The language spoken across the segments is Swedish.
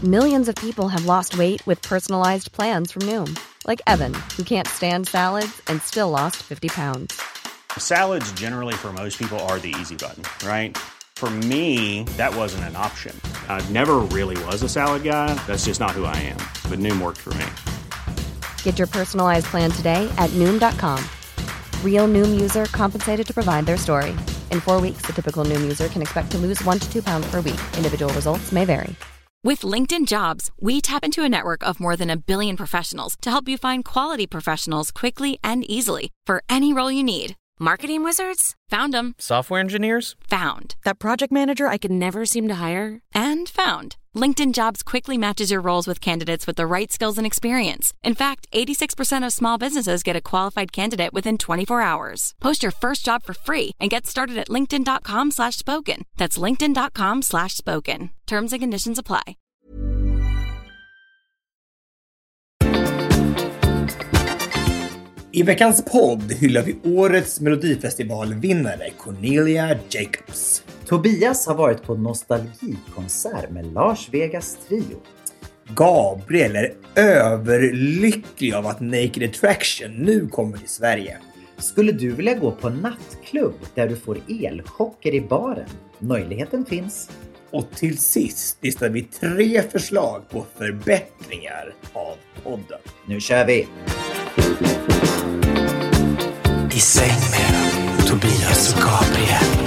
Millions of people have lost weight with personalized plans from Noom. Like Evan, who can't stand salads and still lost 50 pounds. Salads generally for most people are the easy button, right? For me, that wasn't an option. I never really was a salad guy. That's just not who I am. But Noom worked for me. Get your personalized plan today at Noom.com. Real Noom user compensated to provide their story. In 4 weeks, the typical Noom user can expect to lose 1 to 2 pounds per week. Individual results may vary. With LinkedIn Jobs, we tap into a network of more than 1 billion professionals to help you find quality professionals quickly and easily for any role you need. Marketing wizards? Found them. Software engineers? Found. That project manager I could never seem to hire? And found. LinkedIn Jobs quickly matches your roles with candidates with the right skills and experience. In fact, 86% of small businesses get a qualified candidate within 24 hours. Post your first job for free and get started at linkedin.com/spoken. That's linkedin.com/spoken. Terms and conditions apply. I veckans podd hyllar vi årets Melodifestivalvinnare Cornelia Jacobs. Tobias har varit på nostalgikonsert med Lars Vegas Trio. Gabriel är överlycklig av att Naked Attraction nu kommer till Sverige. Skulle du vilja gå på nattklubb där du får elchocker i baren? Möjligheten finns. Och till sist listar vi 3 förslag på förbättringar av podden. Nu kör vi! I säng med Tobias och Gabriel.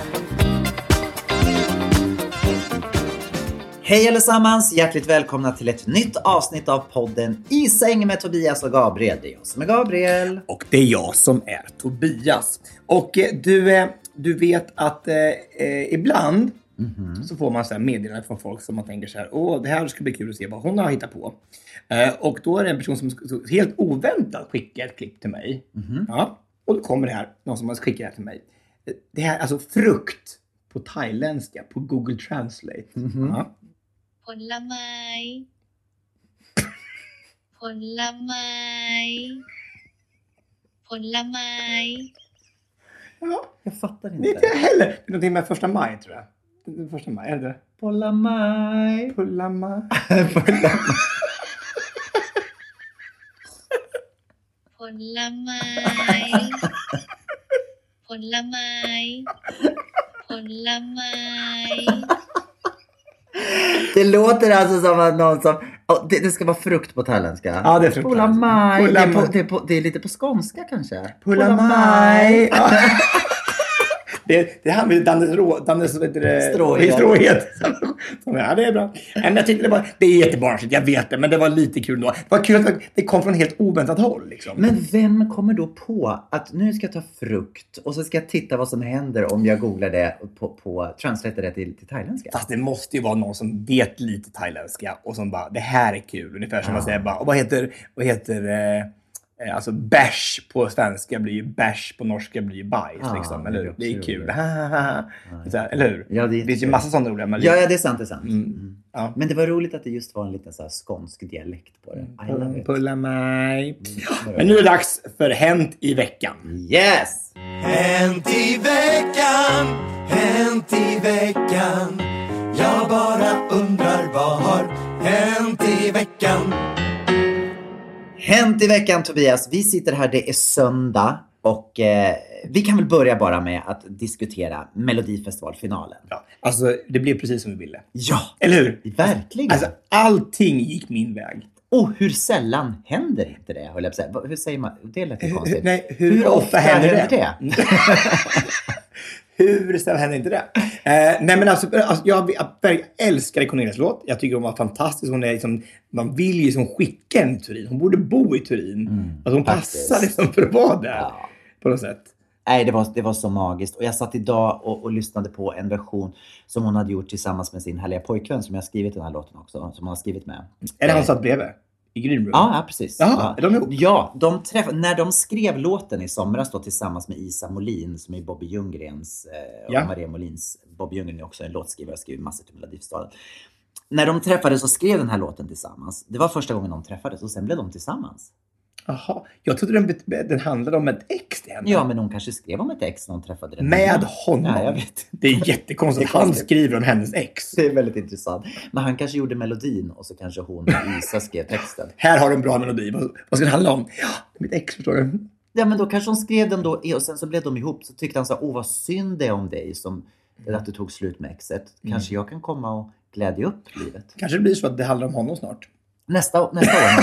Hej allesammans, hjärtligt välkomna till ett nytt avsnitt av podden I säng med Tobias och Gabriel. Det är jag som är Gabriel. Och det är jag som är Tobias. Och du vet att ibland så får man så här meddelanden från folk som man tänker så här: det här ska bli kul att se vad hon har hittat på. Och då är det en person som helt oväntat skickar ett klipp till mig. Ja, och då kommer det här, någon som har skickat det här till mig. Det här, alltså frukt på thailändska, på Google Translate. Ja. ผลไม้ผลไม้ผลไม้ Ja, jag fattar inte. Det är inte heller. Det är någonting med första maj, tror jag. Första maj, är det? Pollamaj. Pollamaj. ผลไม้ผลไม้ผลไม้ Det låter alltså som att någon som... Det ska vara frukt på thailändska. Ja, det är frukt. Pollamaj. Det är lite på skånska kanske. Pollamaj. Det här med Dannes stråhet. Ja, det är bra. Men jag tyckte det är jättebarnsligt, jag vet det. Men det var lite kul då. Det var kul att det kom från helt oväntat håll. Liksom. Men vem kommer då på att nu ska jag ta frukt och så ska jag titta vad som händer om jag googlar det på translatear det till thailändska? Fast det måste ju vara någon som vet lite thailändska och som bara, det här är kul. Ungefär som man säger bara, vad heter alltså bärs på svenska blir ju bärs, på norska blir ju bajs liksom, eller det är kul. Så här, eller hur? Ja, det finns ju massa sådana roliga melodier. Ja, det är sant, Ja. Men det var roligt att det just var en liten så här skånsk dialekt på det. Pulla mig. Men nu är det dags för Hänt i veckan. Yes! Hänt i veckan, hänt i veckan. Jag bara undrar vad har hänt i veckan. Hänt i veckan, Tobias. Vi sitter här, det är söndag. Och vi kan väl börja bara med att diskutera Melodifestivalfinalen. Ja, alltså det blev precis som vi ville. Ja, eller hur? Verkligen. Alltså allting gick min väg. Och hur sällan händer inte det? Hur säger man? Det är lite konstigt. Nej, hur ofta händer det? Hur sällan händer inte det? Nej, men alltså jag älskar Cornelias låt. Jag tycker hon var fantastisk. Hon är liksom, man vill ju liksom skicka en i Turin. Hon borde bo i Turin. Alltså hon passar liksom för att vara där. Ja. På något sätt. Nej, det var så magiskt. Och jag satt idag och lyssnade på en version som hon hade gjort tillsammans med sin härliga pojkvän som jag har skrivit den här låten också. Som hon har skrivit med. Är det han satt bredvid? I Green Room? Ja, precis. Jaha, är de ihop? Ja, när de skrev låten i somras då tillsammans med Isa Molin som är Bobby Ljunggrens och Maria Molins. Bobby Ljunggren är också en låtskrivare och skriver massor till Melodifestivalen. När de träffades och skrev den här låten tillsammans. Det var första gången de träffades och sen blev de tillsammans. Jaha, jag trodde den handlade om ett ex. Ja, men hon kanske skrev om ett ex när hon träffade den. Med honom? Ja, jag vet. Det är jättekonstigt att han skriver om hennes ex. Det är väldigt intressant. Men han kanske gjorde melodin och så kanske hon och Isa skrev texten. Här har du en bra melodi. Vad ska det handla om? Ja, det är mitt ex, förstår du. Ja, men då kanske hon skrev den då och sen så blev de ihop. Så tyckte han så vad synd det är om dig som att du tog slut med exet. Kanske jag kan komma och glädja upp livet. Kanske det blir så att det handlar om honom snart. Nästa år.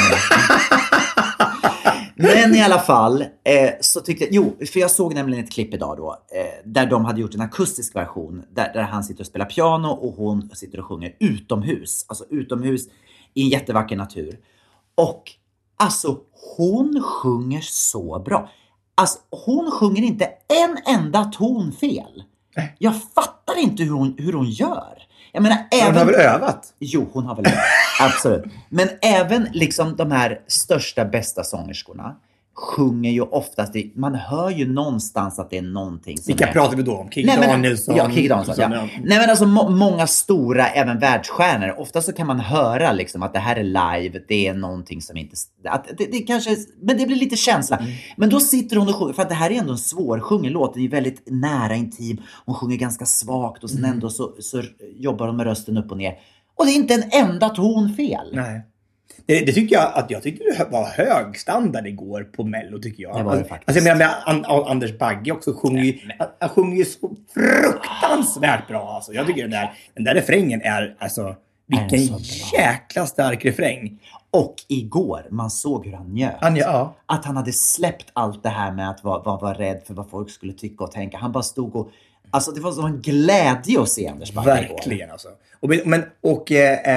Men i alla fall så tyckte jag, för jag såg nämligen ett klipp idag då där de hade gjort en akustisk version där han sitter och spelar piano och hon sitter och sjunger utomhus. Alltså utomhus i en jättevacker natur. Och alltså hon sjunger så bra. Alltså hon sjunger inte en enda ton fel. Jag fattar inte hur hon gör. Jag menar, hon har väl övat? Jo, hon har väl övat. Absolut. Men även liksom de här största, bästa sångerskorna sjunger ju oftast, man hör ju någonstans att det är någonting som vilka pratar vi då om? Kikki Danielsson? Ja, Kikki Danielsson, ja. Nej, men alltså många stora, även världsstjärnor. Ofta så kan man höra liksom att det här är live, det är någonting som inte... Att det kanske, men det blir lite känsla. Men då sitter hon och sjunger, för att det här är ändå en svårsjungen låt. Den är väldigt nära intim. Hon sjunger ganska svagt och sen ändå så jobbar hon med rösten upp och ner. Och det är inte en enda ton fel. Nej. Det tycker jag tyckte det var hög standard igår på Mello, tycker jag. Det var det faktiskt. Alltså jag menar, Anders Bagge också sjunger ju så fruktansvärt bra. Alltså. Jag tycker den där refrängen är, alltså, vilken jäkla stark refräng. Och igår, man såg hur han njöt. Att han hade släppt allt det här med att vara rädd för vad folk skulle tycka och tänka. Han bara stod och... Alltså det var så en glädje att se Anders Bagge. Verkligen alltså. Och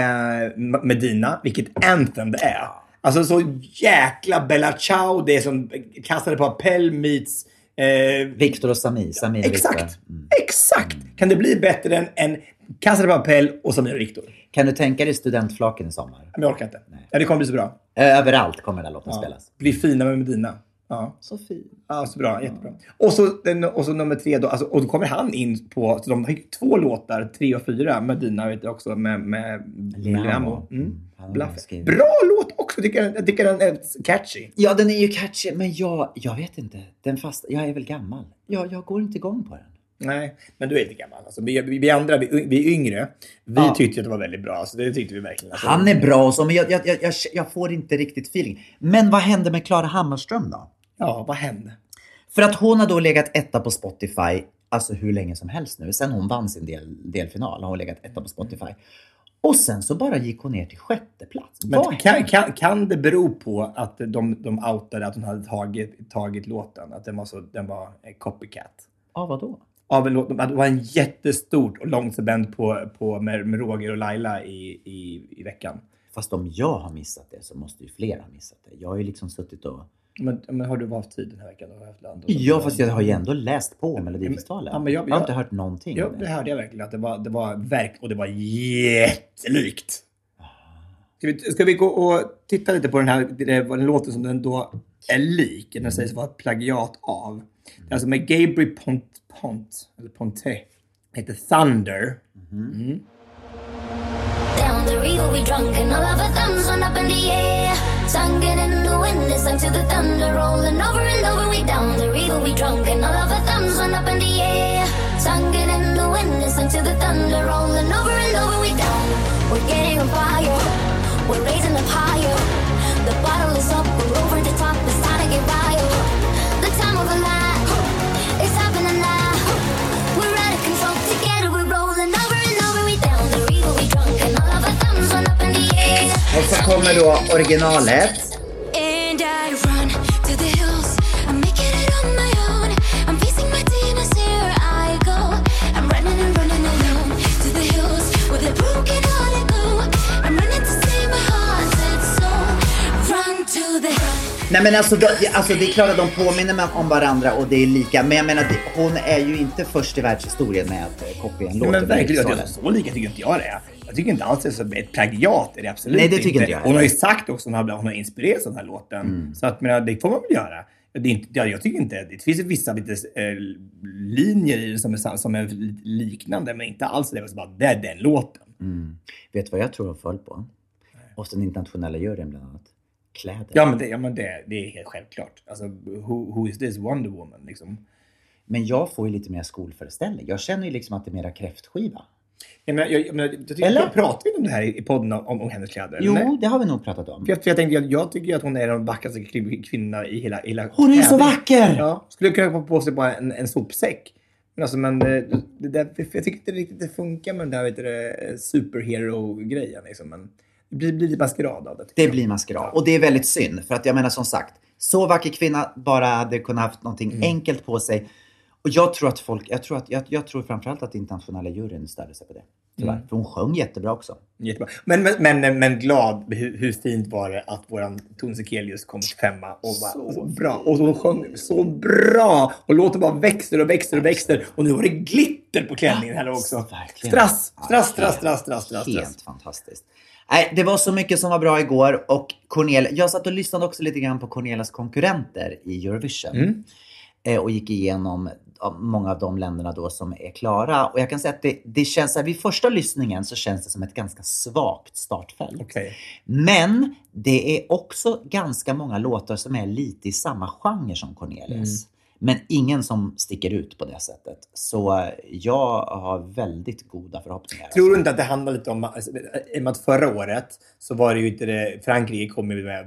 Medina, vilket anthem det är. Alltså så jäkla Bella Ciao. Det är som Kastade på appell meets... Victor och Samir. Exakt. Exakt. Kan det bli bättre än Kastade på appell och Samir och Victor? Kan du tänka dig studentflaken i sommar? Men jag orkar inte. Ja, det kommer bli så bra. Överallt kommer den här låten spelas. Bli fina med Medina. Ja. Så fin. Ja, så bra. Jättebra. Och så nummer 3 då. Alltså, och då kommer han in på... Så de har 2 låtar, 3 och 4. Medina vet jag också med Liamo. Bra låt också. Jag tycker den är catchy. Ja, den är ju catchy. Men jag vet inte. Jag är väl gammal. Jag går inte igång på den. Nej, men du är inte gammal. Alltså, vi andra, vi är yngre. Vi tyckte att det var väldigt bra. Alltså, det tyckte vi verkligen. Alltså, han är bra och så, men jag får inte riktigt feeling. Men vad hände med Klara Hammarström då? Ja, vad hände? För att hon har då legat etta på Spotify, alltså hur länge som helst nu. Sen hon vann sin delfinal har hon legat etta på Spotify. Och sen så bara gick hon ner till 6:e plats. Men kan det bero på att de outade att hon hade tagit låten? Att den var copycat? Ja, vadå? Av en låt, det var en jättestort och långt band med Roger och Laila i veckan. Fast om jag har missat det så måste ju fler ha missat det. Jag har ju liksom suttit och... Men har du haft tid den här veckan? Ja, fast jag har ju ändå läst på Melodifestivalen. Ja, men jag har inte hört någonting. Ja, det hörde jag verkligen. Att det var jättelikt. Ska vi gå och titta lite på den låten som den då är lik? Den sägs vara ett plagiat av. Alltså med Gabriel Ponte. Heter Thunder. Down the river we drunk and all of our thumbs went up in the air. Singing in the wind, sang to the thunder, rolling over and over. We down the river we drunk and all of our thumbs went up in the air. Singing in the wind, sang to the thunder, rolling over and over. We down, we're getting on fire, we're raising up higher. The bottle is up, we're over the top, it's time to get wild. The time of a life, it's happening now. We're out of control, together we're rolling over and over. We down the river we drunk and all of our thumbs went up in the air. Och så kommer då originalet. And I run to the hills, I'm making it on my own. I'm facing my demons, here I go. I'm running and running alone to the hills with a broken heart I go. I'm running to save my haunted soul. Run to the... Nej, men alltså det är klart att de påminner om varandra och det är lika. Men jag menar, hon är ju inte först i världshistorien med att kopiera en låt. Men verkligen, så lika tycker inte jag det är. Jag tycker inte alls att det är ett plagiat, är det absolut. Nej, det tycker inte jag. Hon har ju sagt också att hon har inspirerats av den här låten. Så att, men, det får man väl göra. Jag tycker inte, det finns vissa linjer i det som är liknande, men inte alls det. Det är den låten. Vet du vad jag tror hon föll på? Och den internationella juryn bland annat. kläder. Ja, men det är helt självklart. Alltså, who is this Wonder Woman liksom? Men jag får ju lite mer skolföreställning. Jag känner ju liksom att det är mera kräftskiva. Jag pratar vi om det här i podden om hennes kläder? Jo, eller? det har vi nog pratat om. För jag tänkte, jag tycker att hon är den vackraste kvinnan i hela Hon är så vacker! Ja, skulle kunna få på sig bara en sopsäck. Men alltså, jag tycker inte riktigt det funkar med den där superhero-grejen liksom. Men det blir lite maskerad av det. Det blir maskerad. Och det är väldigt synd. För att jag menar som sagt, så vacker kvinna bara hade kunnat haft någonting enkelt på sig. Och jag tror att jag tror framförallt att internationella juryn störde sig på det. Tyvärr. För hon sjöng jättebra också. Jättebra. Men glad, hur fint var det att våran Tone Sekelius kom till 5:a och var så bra. Och hon sjöng så bra. Och låten bara växer och växer och växer. Och nu var det glitter på klänningen här också. Verkligen. Strass. Helt fantastiskt. Nej, det var så mycket som var bra igår. Och jag satt och lyssnade också lite grann på Cornelias konkurrenter i Eurovision. Och gick igenom många av de länderna då som är klara. Och jag kan säga att det känns så här, vid första lyssningen så känns det som ett ganska svagt startfält. Okay. Men det är också ganska många låtar som är lite i samma genre som Cornelius. Men ingen som sticker ut på det sättet. Så jag har väldigt goda förhoppningar. Tror du inte att det handlar lite om att förra året så var det ju inte det, Frankrike kom med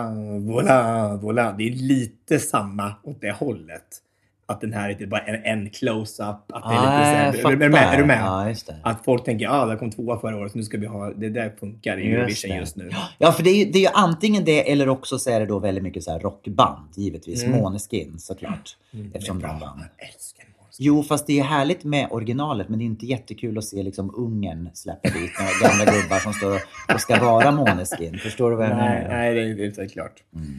voila. Det är lite samma åt det hållet. Att den här är inte bara en close-up. Att det är lite så här, är du med? Ja, just det. Att folk tänker, det kom 2 förra året, så nu ska vi ha, det där funkar i Eurovision just nu. Ja, för det är ju antingen det, eller också så är det då väldigt mycket så här rockband, givetvis. Måneskin, såklart. Eftersom de vann. Jag älskar Måneskin. Jo, fast det är härligt med originalet, men det är inte jättekul att se liksom Ungern släppa dit några gamla gubbar som står och ska vara Måneskin. Förstår du vad jag menar? Nej, det är klart.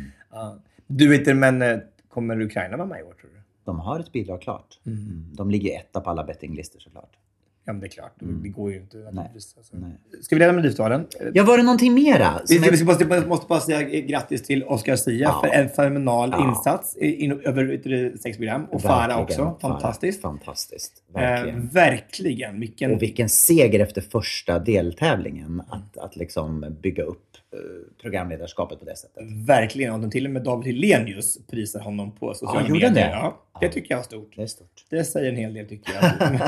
Du vet inte, men kommer Ukraina vara med i år, tror du? De har ett bidrag klart. De ligger etta på alla bettinglistor såklart. Ja, men det är klart. Det går ju inte. Nej. Ska vi lämna Melodifestivalen? Ja, var det någonting mera? Vi måste bara säga grattis till Oscar Sia för en fenomenal insats över 6 program. Och Farah också. Fantastiskt. Fantastiskt. Verkligen. Vilken seger efter första deltävlingen. Att liksom bygga upp programledarskapet på det sättet. Verkligen. Och till och med David Hellenius prisar honom på sociala medier. Det? Ja, det tycker jag är stort. Det är stort. Det säger en hel del, tycker jag.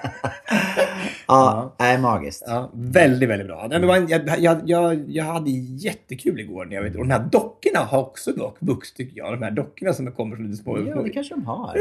Är magiskt. Ja, väldigt, väldigt bra. Jag hade jättekul igår. När jag vet. Och de här dockorna har också vuxit, tycker jag. De här dockorna som kommer från lite små. Ja, det kanske de har.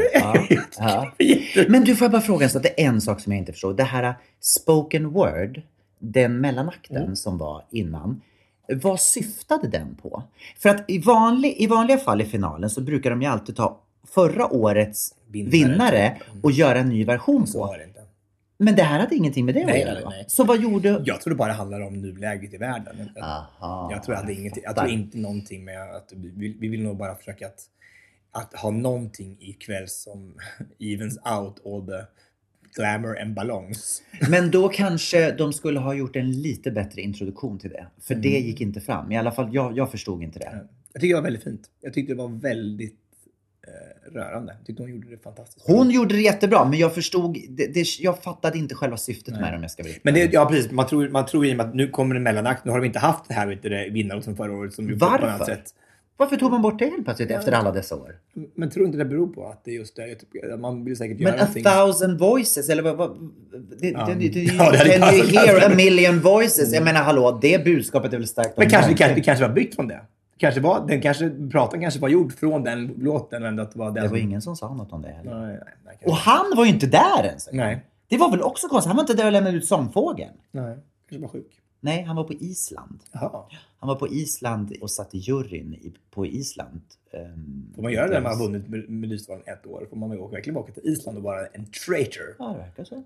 Men du, får jag bara fråga så att det är en sak som jag inte förstår. Det här spoken word, den mellanakten som var innan. Vad syftade den på? För att i vanliga fall i finalen så brukar de ju alltid ta förra årets vinnare och göra en ny version på. Men det här hade ingenting med det att göra. Nej. Så vad gjorde... Jag tror det bara handlar om nuläget i världen. Jag tror inte någonting med att vi vill nog bara försöka att ha någonting ikväll som evens out all the glamour and ballongs. Men då kanske de skulle ha gjort en lite bättre introduktion till det. För det gick inte fram. I alla fall, jag förstod inte det. Jag tycker det var väldigt fint. Jag tyckte det var väldigt rörande. Jag tyckte hon gjorde det fantastiskt. Hon gjorde det jättebra, men jag förstod jag fattade inte själva syftet med det, om jag ska veta. Men precis. Man tror i och med att nu kommer en mellanakt. Nu har de inte haft det här vinnaren som förra året som gjorde på ett annat sätt. Varför tog man bort det helt plötsligt efter alla dessa år? Men tror inte det beror på att det är just det? Man vill säkert göra någonting. Men 1000 voices, eller vad? Can you hear a million voices? Jag menar, hallå, det budskapet är väl starkt. Men det kanske var bytt från det. Pratan kanske var gjord från den låten. Men det var ingen som sa något om det heller. Nej, och han var ju inte där ens. Nej. Det var väl också konstigt. Han var inte där och lämnade ut sångfågeln. Nej, kanske var sjuk. Nej, han var på Island. Aha. Han var på Island och satt i juryn på Island. Får man göra det när man har vunnit Melodifestivalen 1 år? Får man verkligen åka till Island och vara en traitor? Ja, det verkar så.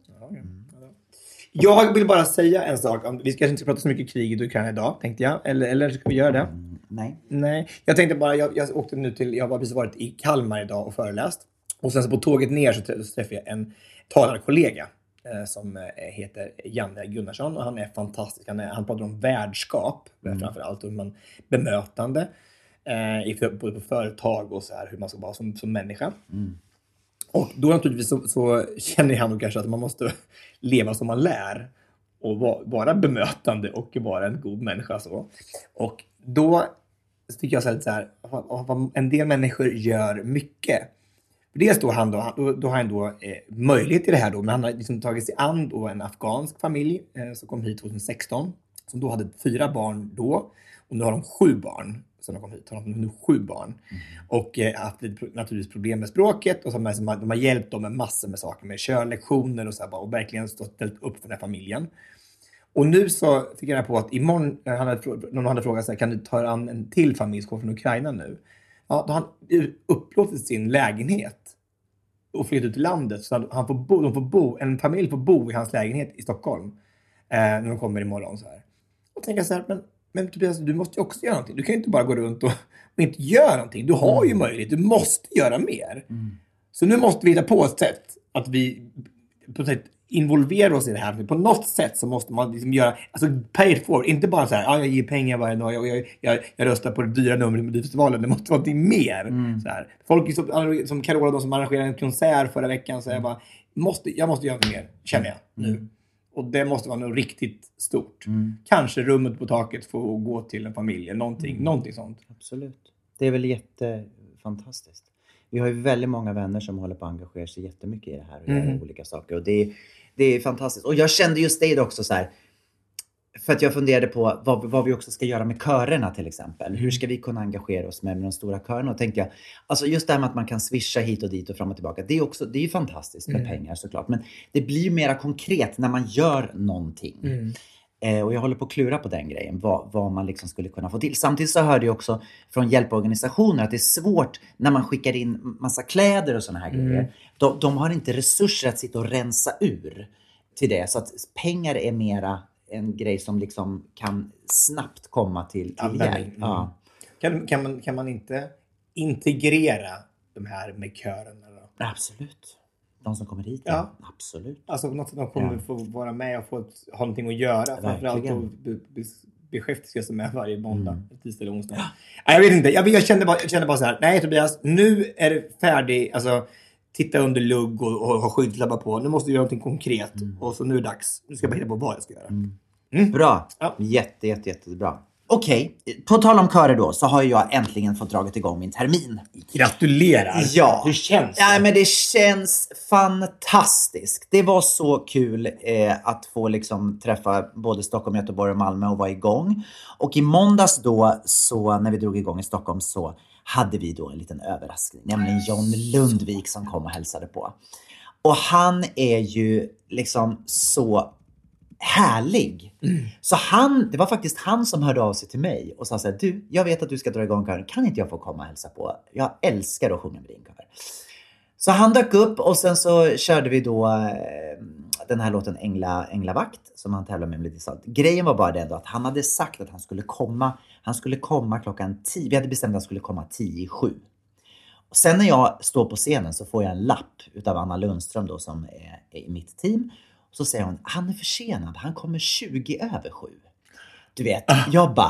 Jag vill bara säga en sak. Vi ska inte prata så mycket krig i Ukraina idag, tänkte jag. Eller ska vi göra det? Nej. Jag tänkte bara, jag åkte nu jag har precis varit i Kalmar idag och föreläst. Och sen så på tåget ner så träffade jag en talarkollega som heter Janne Gunnarsson. Och han är fantastisk. Han pratar om värdskap framförallt. Och bemötande både på företag och så här, hur man ska vara som människa. Och då naturligtvis så känner han nog kanske att man måste leva som man lär. Och vara bemötande och vara en god människa. Så. Och då så tycker jag så här, en del människor gör mycket. Dels då har han möjlighet till det här då, men han har liksom tagit sig an då en afghansk familj som kom hit 2016, som då hade 4 barn då, och nu har de 7 barn som de kom hit. Har de nu 7 barn. Och haft naturligtvis problem med språket, och de har hjälpt dem med massor med saker, med körlektioner och så här, och verkligen ställt upp för den här familjen. Och nu så fick jag reda på att imorgon, någon hade frågat så här, kan du ta an en till familj som kommer från Ukraina nu? Ja, då har han upplåtit sin lägenhet och flyttat ut i landet, så han en familj får bo i hans lägenhet i Stockholm när de kommer imorgon så här. Och tänker så här, men Tobias, du måste ju också göra någonting. Du kan ju inte bara gå runt och inte göra någonting. Du har ju möjlighet, du måste göra mer. Så nu måste vi hitta på ett sätt att vi på ett sätt involverar oss i det här. På något sätt så måste man liksom göra, alltså pay it forward. Inte bara så här, jag ger pengar varje dag och jag röstar på det dyra numret med Melodifestivalen. Det måste vara någonting mer. Så här. Folk som Carola, de som arrangerade en konsert förra veckan, så jag måste göra något mer, känner jag nu. Och det måste vara något riktigt stort. Kanske rummet på taket får gå till en familj. Någonting sånt. Absolut. Det är väl jättefantastiskt. Vi har ju väldigt många vänner som håller på att engagera sig jättemycket i det här. Och göra olika saker. Och det är fantastiskt. Och jag kände just det också så här. För att jag funderade på vad vi också ska göra med körerna till exempel. Hur ska vi kunna engagera oss med de stora körerna? Och tänkte jag, alltså just det här med att man kan swisha hit och dit och fram och tillbaka. Det är ju fantastiskt med pengar såklart. Men det blir ju mera konkret när man gör någonting. Och jag håller på att klura på den grejen. Vad man liksom skulle kunna få till. Samtidigt så hörde jag också från hjälporganisationer att det är svårt när man skickar in massa kläder och såna här grejer. De har inte resurser att sitta och rensa ur till det. Så att pengar är mera en grej som liksom kan snabbt komma till hjälp. Ja. Kan man inte integrera de här med körerna då? Absolut. De som kommer hit, absolut. Alltså något att de kommer få vara med och ha någonting att göra. Framförallt att beschäftiga sig med varje måndag, tisdag eller onsdag. Nej, jag vet inte. Jag kände bara så här. Nej Tobias, nu är det färdigt. Alltså, titta under lugg och ha skyddslappar på. Nu måste vi göra någonting konkret. Och så nu är det dags. Nu ska jag bara hitta på vad jag ska göra. Bra. Ja. Jättebra. Okej, på tal om körer då så har jag äntligen fått dragit igång min termin. Gratulerar! Ja. Hur känns det? Ja, men det känns fantastiskt. Det var så kul att få liksom träffa både Stockholm, Göteborg och Malmö och vara igång. Och i måndags då, så när vi drog igång i Stockholm, så hade vi då en liten överraskning. Nämligen John Lundvik som kom och hälsade på. Och han är ju liksom så härlig. Så det var faktiskt han som hörde av sig till mig och sa så här: du, jag vet att du ska dra igång kören. Kan inte jag få komma och hälsa på? Jag älskar att sjunga med din kör. Så han dök upp och sen så körde vi då den här låten Änglavakt som han tävlade med lite sånt. Grejen var bara det då att han hade sagt att han skulle komma klockan 10. Vi hade bestämt att han skulle komma 10:07. Och sen när jag står på scenen så får jag en lapp utav Anna Lundström då som är i mitt team. Så säger hon, han är försenad. Han kommer 7:20. Du vet, jag bara,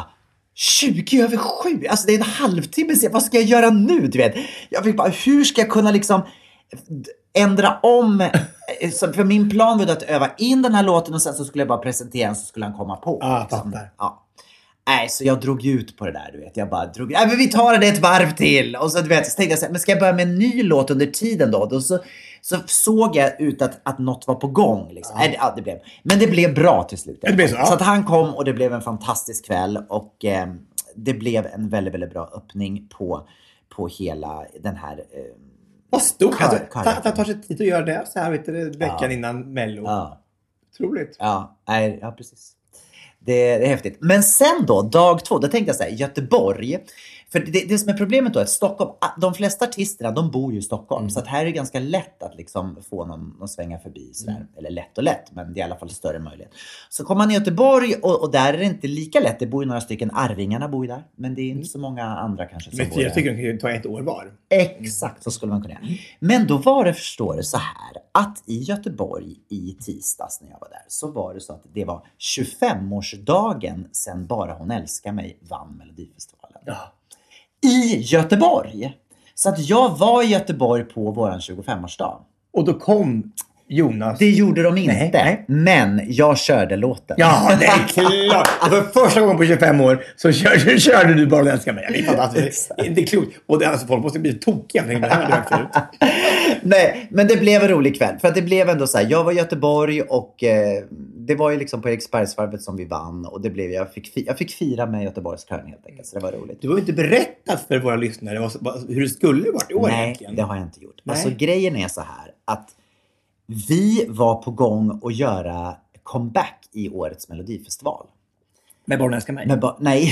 7:20? Alltså det är en halvtimme sen. Vad ska jag göra nu? Du vet, jag fick bara, hur ska jag kunna liksom ändra om? För min plan var att öva in den här låten och sen så skulle jag bara presentera den så skulle han komma på. Ja. Nej, så jag drog ut på det där, du vet. Jag bara drog, men vi tar det ett varv till. Och så, du vet, så tänkte jag så här, men ska jag börja med en ny låt under tiden då? Och så såg jag ut att något var på gång. Liksom. Men det blev bra till slut. Så att han kom och det blev en fantastisk kväll. Och det blev en väldigt, väldigt bra öppning på hela den här... Vad stort! Det tar sig tid att göra det så här, vet du, veckan innan Mello. Ja. Otroligt. Ja, precis. Det är häftigt. Men sen då, dag 2, då tänkte jag så här, Göteborg. För det som är problemet då är att Stockholm, de flesta artisterna, de bor ju i Stockholm. Så att här är det ganska lätt att liksom få någon svänga förbi. Sådär. Eller lätt, men det är i alla fall större möjlighet. Så kommer man i Göteborg och där är det inte lika lätt. Det bor ju några stycken, Arvingarna bor ju där. Men det är inte så många andra kanske som bor där. Men jag tycker de kan ta ett år var. Exakt, så skulle man kunna göra. Men då var det, förstår du, så här. Att i Göteborg i tisdags när jag var där, så var det så att det var 25-årsdagen sen Bara hon älskar mig vann Melodifestivalen. Ja. I Göteborg. Så att jag var i Göteborg på våran 25-årsdag. Och då kom Jonas. Det gjorde de inte. Nej. Men jag körde låten. Ja, det är klart. För första gången på 25 år så körde du Bara älskar mig. Det är fantastiskt. Det är klokt. Och det, alltså, folk måste bli tokiga. Det här hade jag förut. Nej, men det blev en rolig kväll. För att det blev ändå så här, jag var i Göteborg och det var ju liksom på Eriksbergsvarvet som vi vann. Och det blev, jag fick fira med Göteborgskören helt enkelt. Så det var roligt. Du har ju inte berättat för våra lyssnare hur det skulle varit i år. Nej, egentligen. det har jag inte gjort. Nej. Alltså grejen är så här att vi var på gång att göra comeback i årets Melodifestival. Med Bara älskar mig. Nej.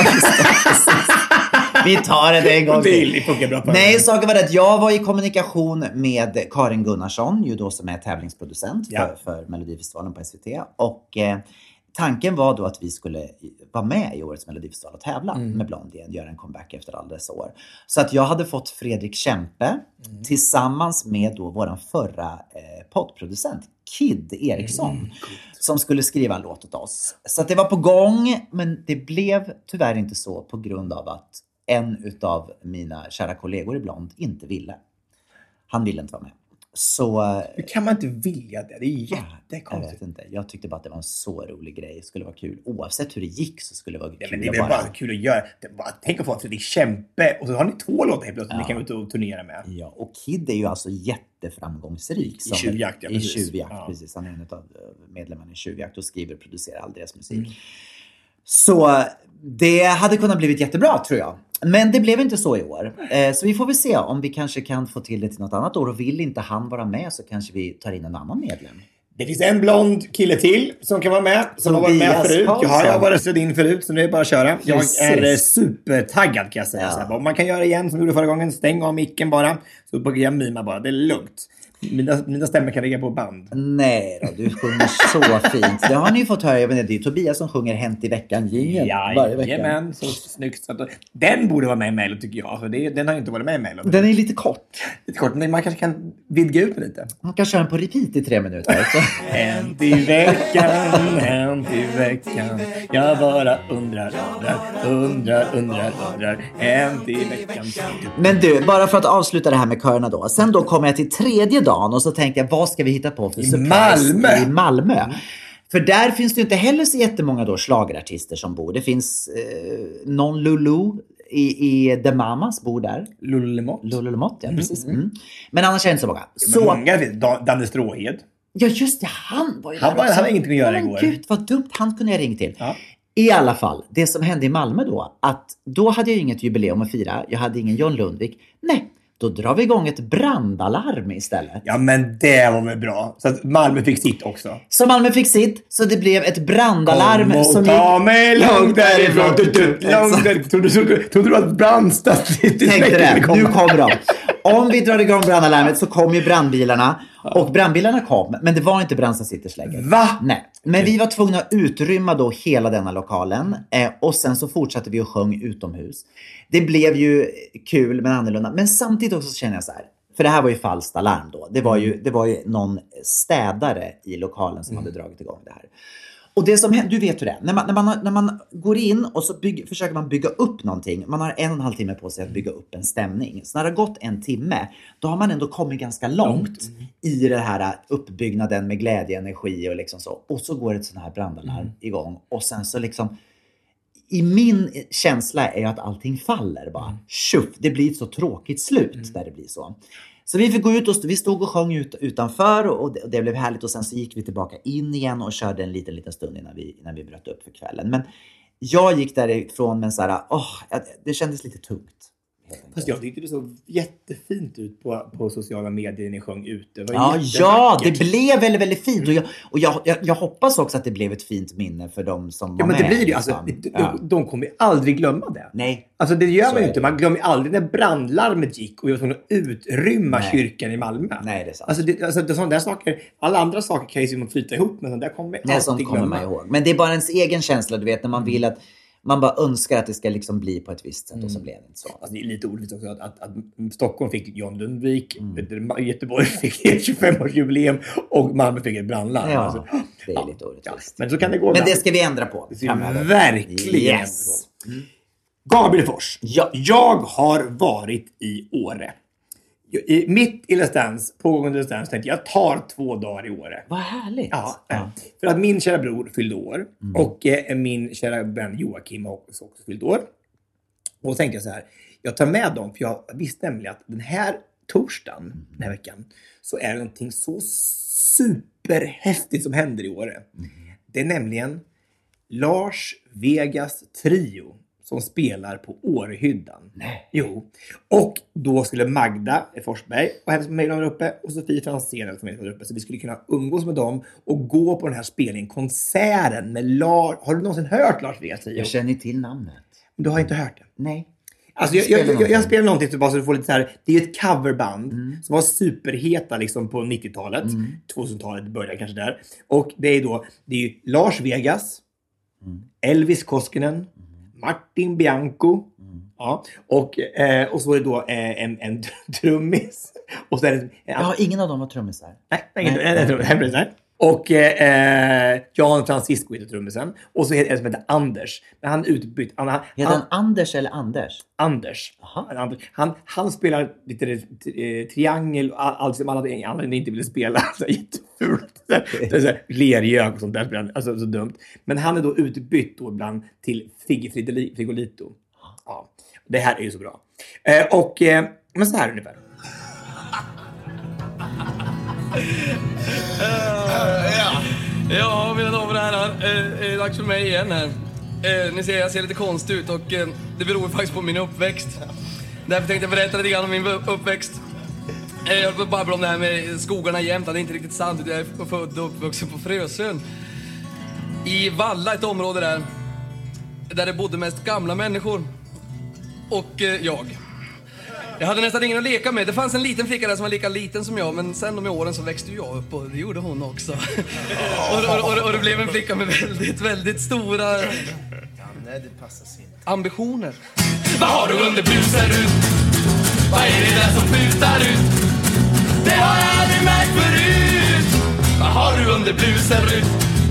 Vi tar det en gång till. Nej, saken var att jag var i kommunikation med Karin Gunnarsson, ju då som är tävlingsproducent för Melodifestivalen på SVT. Och tanken var då att vi skulle vara med i årets Melodifestival och tävla med Blondie, göra en comeback efter alla dessa år. Så att jag hade fått Fredrik Kempe tillsammans med då våran förra poddproducent Kid Eriksson som skulle skriva en låt åt oss. Så att det var på gång, men det blev tyvärr inte så på grund av att en utav mina kära kollegor i Blond inte ville. Han ville inte vara med. Så hur kan man inte vilja det? Det är jättekonstigt. Jag vet inte. Jag tyckte bara att det var en så rolig grej. Det skulle vara kul. Oavsett hur det gick så skulle det vara kul. Men det är väl bara kul att göra. Tänk att få Fredrik Kempe och så har ni 2 låtar helt plötsligt ni kan gå ut och turnera med. Ja, och Kid är ju alltså jätteframgångsrik. I Tjuvjakt, I Tjuvjakt, precis. Han är en av medlemmarna i Tjuvjakt och skriver och producerar all deras musik. Så det hade kunnat blivit jättebra, tror jag. Men det blev inte så i år. Så vi får väl se om vi kanske kan få till det till något annat år. Och vill inte han vara med så kanske vi tar in en annan medlem. Det finns en blond kille till som kan vara med. Som har varit med förut. Jag har varit sedd in förut, så nu är det bara att köra. Precis. Jag är supertaggad kan jag säga. Ja. Om man kan göra igen som vi gjorde förra gången. Stäng av micken bara. Så börjar jag mima bara. Det är lugnt. Mina stämmor kan ligga på band. Nej då, du sjunger så fint. Det har ni fått höra. Det är Tobias som sjunger Hänt i veckan. Varje vecka. Jajamän, så snyggt. Den borde vara med i Mello tycker jag. För den har ju inte varit med i Mello. Den är lite kort. Men man kanske kan vidga ut den lite. Man kan köra den på repeat i 3 minuter. Hänt i veckan. Jag bara undrar. Hänt i veckan. Men du, bara för att avsluta det här med körerna då. Sen då kommer jag till 3:e dagen och så tänkte jag, vad ska vi hitta på för surprise i Malmö? För där finns det ju inte heller så jättemånga då schlagerartister som bor. Det finns någon Lulu i The Mamas bor där. Lululemott, ja precis. Men annars är det inte så många. Så många, Danne Stråhed. Ja just det, han var ju Han hade ingenting att göra igår. Gud vad dumt, han kunde jag ringa till. Ja. I alla fall, det som hände i Malmö då, att då hade jag inget jubileum att fira. Jag hade ingen John Lundvik. Nej. Då drar vi igång ett brandalarm istället. Ja, men det var väl bra. Så att Malmö fick sitt också. Så Malmö fick sitt. Så det blev ett brandalarm. Kom och som ta mig långt därifrån. Trodde du att brandstatistik? Tänkte det. Nu kommer de. Om vi drar igång brandalarmet så kommer ju brandbilarna. Och brandbilarna kom. Men det var inte brandstatistik. Va? Nej. Men vi var tvungna att utrymma då hela denna lokalen. Och sen så fortsatte vi och sjöng utomhus. Det blev ju kul men annorlunda. Men samtidigt också så känner jag så här. För det här var ju falskt alarm då. Det var ju någon städare i lokalen som hade dragit igång det här. Och det som händer, du vet hur det är. När man går in och så försöker man bygga upp någonting. Man har 1,5 timme på sig att bygga upp en stämning. Så när det har gått 1 timme, då har man ändå kommit ganska långt i den här uppbyggnaden med glädje, energi och liksom så. Och så går ett sån här brandalarm igång. Och sen så liksom, i min känsla är att allting faller bara. Tjuff, det blir ett så tråkigt slut där det blir så. Så vi fick gå ut och vi stod och sjöng utanför och det blev härligt. Och sen så gick vi tillbaka in igen och körde en liten stund innan vi bröt upp för kvällen. Men jag gick därifrån med så här, det kändes lite tungt. Fast jag tyckte det såg jättefint ut på sociala medier när ni sjöng ute. Det blev väldigt, väldigt fint. Och jag hoppas också att det blev ett fint minne för dem som var med. Ja, men det blir det ju. Alltså, de kommer ju aldrig glömma det. Nej. Alltså det gör man ju inte. Man glömmer ju aldrig när brandlarmet gick och jag var tvungen att utrymma kyrkan i Malmö. Nej, det är sant. Alltså sådana där saker, alla andra saker kan ju flyta ihop, men sånt där kommer man alltid glömma. Man ihåg. Men det är bara ens egen känsla, du vet, när man vill att man bara önskar att det ska liksom bli på ett visst sätt och så blev det inte så. Alltså det är lite olyckligt också att Stockholm fick John Lundvik, Göteborg fick ett 25-årsjubileum och Malmö fick ett brandlarm. Ja, alltså, det är lite olyckligt. Ja, men så kan det gå. Men det ska vi ändra på. Det ska vi verkligen ändra på. Gabriel Fors. Ja. Jag har varit i Åre. Mitt i Let's Dance, pågående Let's Dance, tänkte jag tar 2 dagar i Åre. Vad härligt. Ja. För att min kära bror fyllde år. Och min kära vän Joakim har också fyllt år. Och då tänkte jag så här. Jag tar med dem, för jag visste nämligen att den här torsdagen, den här veckan, så är det någonting så superhäftigt som händer i Åre. Det är nämligen Lars Vegas trio som spelar på Årehyddan. Nej. Jo. Och då skulle Magda Forsberg och hennes familj vara uppe och Sofie Franzén och familjen var uppe. Så vi skulle kunna umgås med dem och gå på den här spelningen, konserten med Lars. Har du någonsin hört Lars Vegas trio? Jag känner till namnet. Men du har inte hört det? Nej. Alltså jag spelar någonting så bara så du får lite så här. Det är ju ett coverband som var superheta liksom på 90-talet. 2000-talet började kanske där. Och det är ju Lars Vegas, Elvis Koskinen, Martin Bianco. Ja, och så är det då en trummis. Och så är det, Ja, ingen av dem var trummisar. Nej, ingen. Och Jan Francisco heter trummisen. Och så heter det som heter Anders. Men han är utbytt. Heter han Anders eller Anders? Anders. Han spelar lite triangel och allt som alla inte ville spela. Så jättefult. Lergök och sånt där. Alltså så dumt. Men han är då utbytt då ibland till Figge Frigolito. Ja, det här är ju så bra. Men så här ungefär. Ja, mina damer och herrar, är det dags för mig igen här. Ni ser, jag ser lite konstig ut och det beror faktiskt på min uppväxt. Därför tänkte jag berätta lite grann om min uppväxt. Jag vill bara om det här med skogarna jämt, det är inte riktigt sant. Jag är född och uppvuxen på Frösön. I Valla, ett område där det bodde mest gamla människor. Och jag hade nästan ingen att leka med. Det fanns en liten flicka där som var lika liten som jag. Men sen med åren så växte jag upp och det gjorde hon också. och det blev en flicka med väldigt, väldigt stora ambitioner. Vad har du under blusen ut? Vad är det där som putar ut? Det har jag aldrig märkt förut. Vad har du under blusen ut?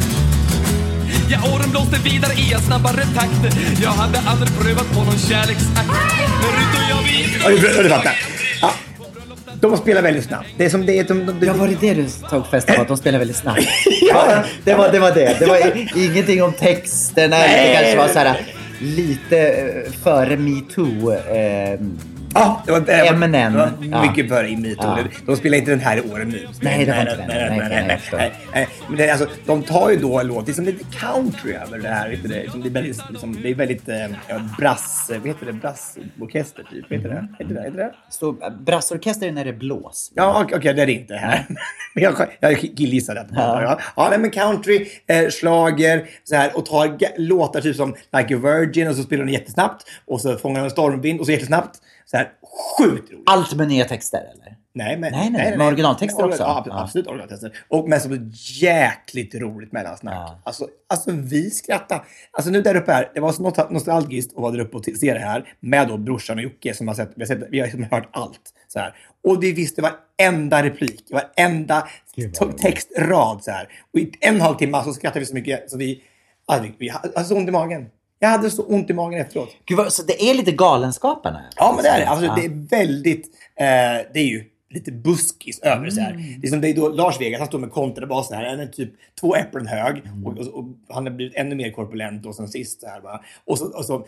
Ja, åren blåste vidare i en snabbare takt. Jag hade aldrig prövat på någon kärleksakt. Men Rut och jag du fattar. Ja. De spelar väldigt snabbt. Det är som det är Ja, var det du tog fäst på, att de spelar väldigt snabbt? Ja, det var det. Det var ingenting om texten. Det kanske var så här lite före MeToo. Ja, det var Eminem. Det var mycket före i MeToo. De spelar inte den här i åren nu. Nej, det var inte den. Nej. Men det är, alltså, de tar ju då en låt. Det är som lite country över det här. Det är väldigt brass... Vad heter det? Brassorkester typ. Heter det? Så brassorkester är när det blås. Ja, okej, det är det inte här. Men jag gissar det. Ja, men country, slager så här, och tar låtar typ som Like a Virgin och så spelar de jättesnabbt. Och så fångar de en stormvind och så jättesnabbt. Så här, sjukt roligt. Allt med nya texter, eller? Nej, med originaltexter också. Ja, absolut originaltexter. Och med som jäkligt roligt mellansnack. Alltså vi skrattar. Alltså nu där uppe här, det var så nostalgiskt att vara där uppe och se det här med då brorsan och Jocke som vi har hört allt så här. Och vi visste varenda replik, varenda textrad så här. Och i 1,5 timme så skrattade vi så mycket så vi hade så ont i magen. Jag hade så ont i magen efteråt. Gud, så det är lite Galenskaparna? Ja, men det är det. Alltså, det är väldigt... det är ju lite buskis över så här. Det är då Lars Vegas, han står med kontrabas här. Han är typ 2 äpplen hög. Och han har blivit ännu mer korpulent då sen sist. Så här, va? Och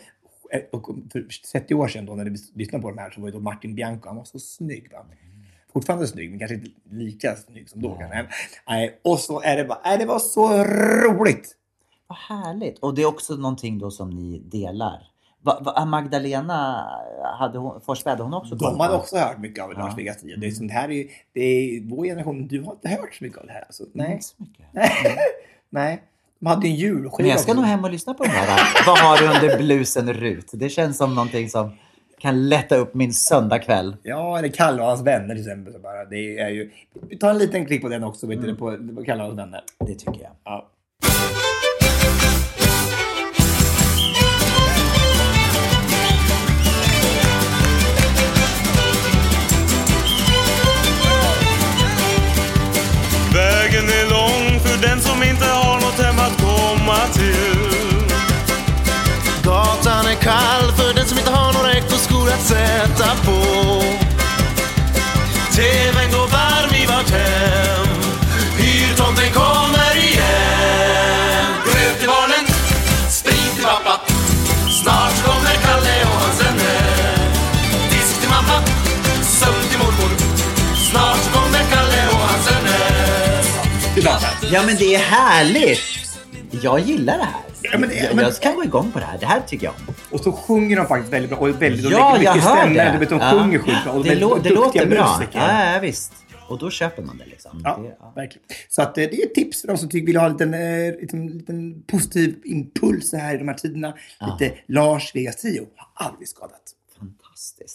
för 30 år sedan då när vi lyssnade på de här så var det då Martin Bianco. Han var så snygg, va? Fortfarande snygg, men kanske inte lika snygg som då. Och så är det bara... det var så roligt! Vad härligt. Och det är också någonting då som ni delar. Magdalena Forsberg, hade hon också? De hade också hört mycket av Lars Vegas trio. Det är sånt här, det är vår generation. Du har inte hört så mycket av det här. Alltså. Nej. Inte så mycket. Nej. De hade en julskiva. Men jag ska nog hem och lyssna på den här. Vad har du under blusen, Rut? Det känns som någonting som kan lätta upp min söndagkväll. Ja, eller Kalle och hans vänner till exempel. Så bara. Det är ju... Ta en liten klick på den också. Vet du, på Kalle och hans vänner. Det tycker jag. Ja. Vägen är lång för den som inte har något hem att komma till. Gatan är kall för den som inte har några äkta skor att sätta på. TV:n går varm i vårt hem. Hyrtomten kommer igen. Gröt till barnen, sprit till pappa. Snart kommer Kalle och hans vänner. Disk till mamma, sömn till mormor. Snart kommer Kalle och hans vänner. Ja, men det är härligt. Jag gillar det här. Ja, men jag kan gå igång på det här. Det här tycker jag. Och så sjunger de faktiskt väldigt bra. Och väldigt, ja, jag hör det. Du vet, de sjunger sjukt bra. Och det låter bra. Musiker. Ja, visst. Och då köper man det liksom. Ja, verkligen. Så att, det är ett tips för de som vill ha en liten positiv impuls så här i de här tiderna. Lite Lars Vegas Trio. Har aldrig skadat. Fantastiskt.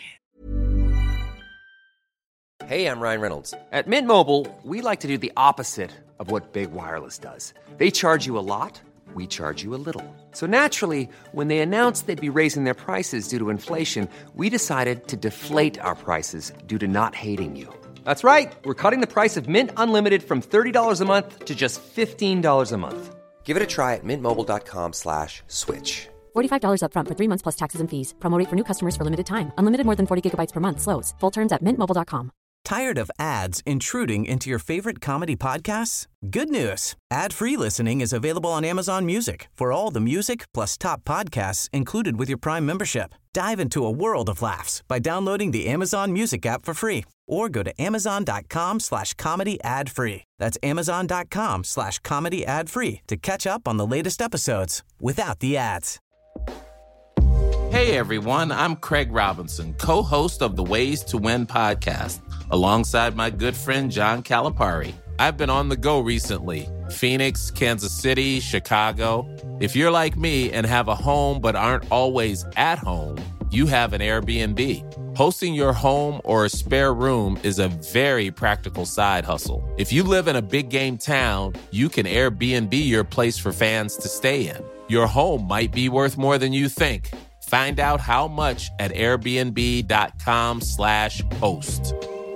Hey, I'm Ryan Reynolds. At Mint Mobile, we like to do the opposite of what Big Wireless does. They charge you a lot, we charge you a little. So naturally, when they announced they'd be raising their prices due to inflation, we decided to deflate our prices due to not hating you. That's right. We're cutting the price of Mint Unlimited from $30 a month to just $15 a month. Give it a try at mintmobile.com/switch. $45 up front for 3 months plus taxes and fees. Promo rate for new customers for limited time. Unlimited more than 40 gigabytes per month slows. Full terms at mintmobile.com. Tired of ads intruding into your favorite comedy podcasts? Good news. Ad-free listening is available on Amazon Music for all the music plus top podcasts included with your Prime membership. Dive into a world of laughs by downloading the Amazon Music app for free or go to amazon.com/comedy ad-free. That's amazon.com/comedy ad-free to catch up on the latest episodes without the ads. Hey everyone, I'm Craig Robinson, co-host of the Ways to Win podcast, alongside my good friend John Calipari. I've been on the go recently. Phoenix, Kansas City, Chicago. If you're like me and have a home but aren't always at home, you have an Airbnb. Hosting your home or a spare room is a very practical side hustle. If you live in a big game town, you can Airbnb your place for fans to stay in. Your home might be worth more than you think. Find out how much at airbnb.com/host.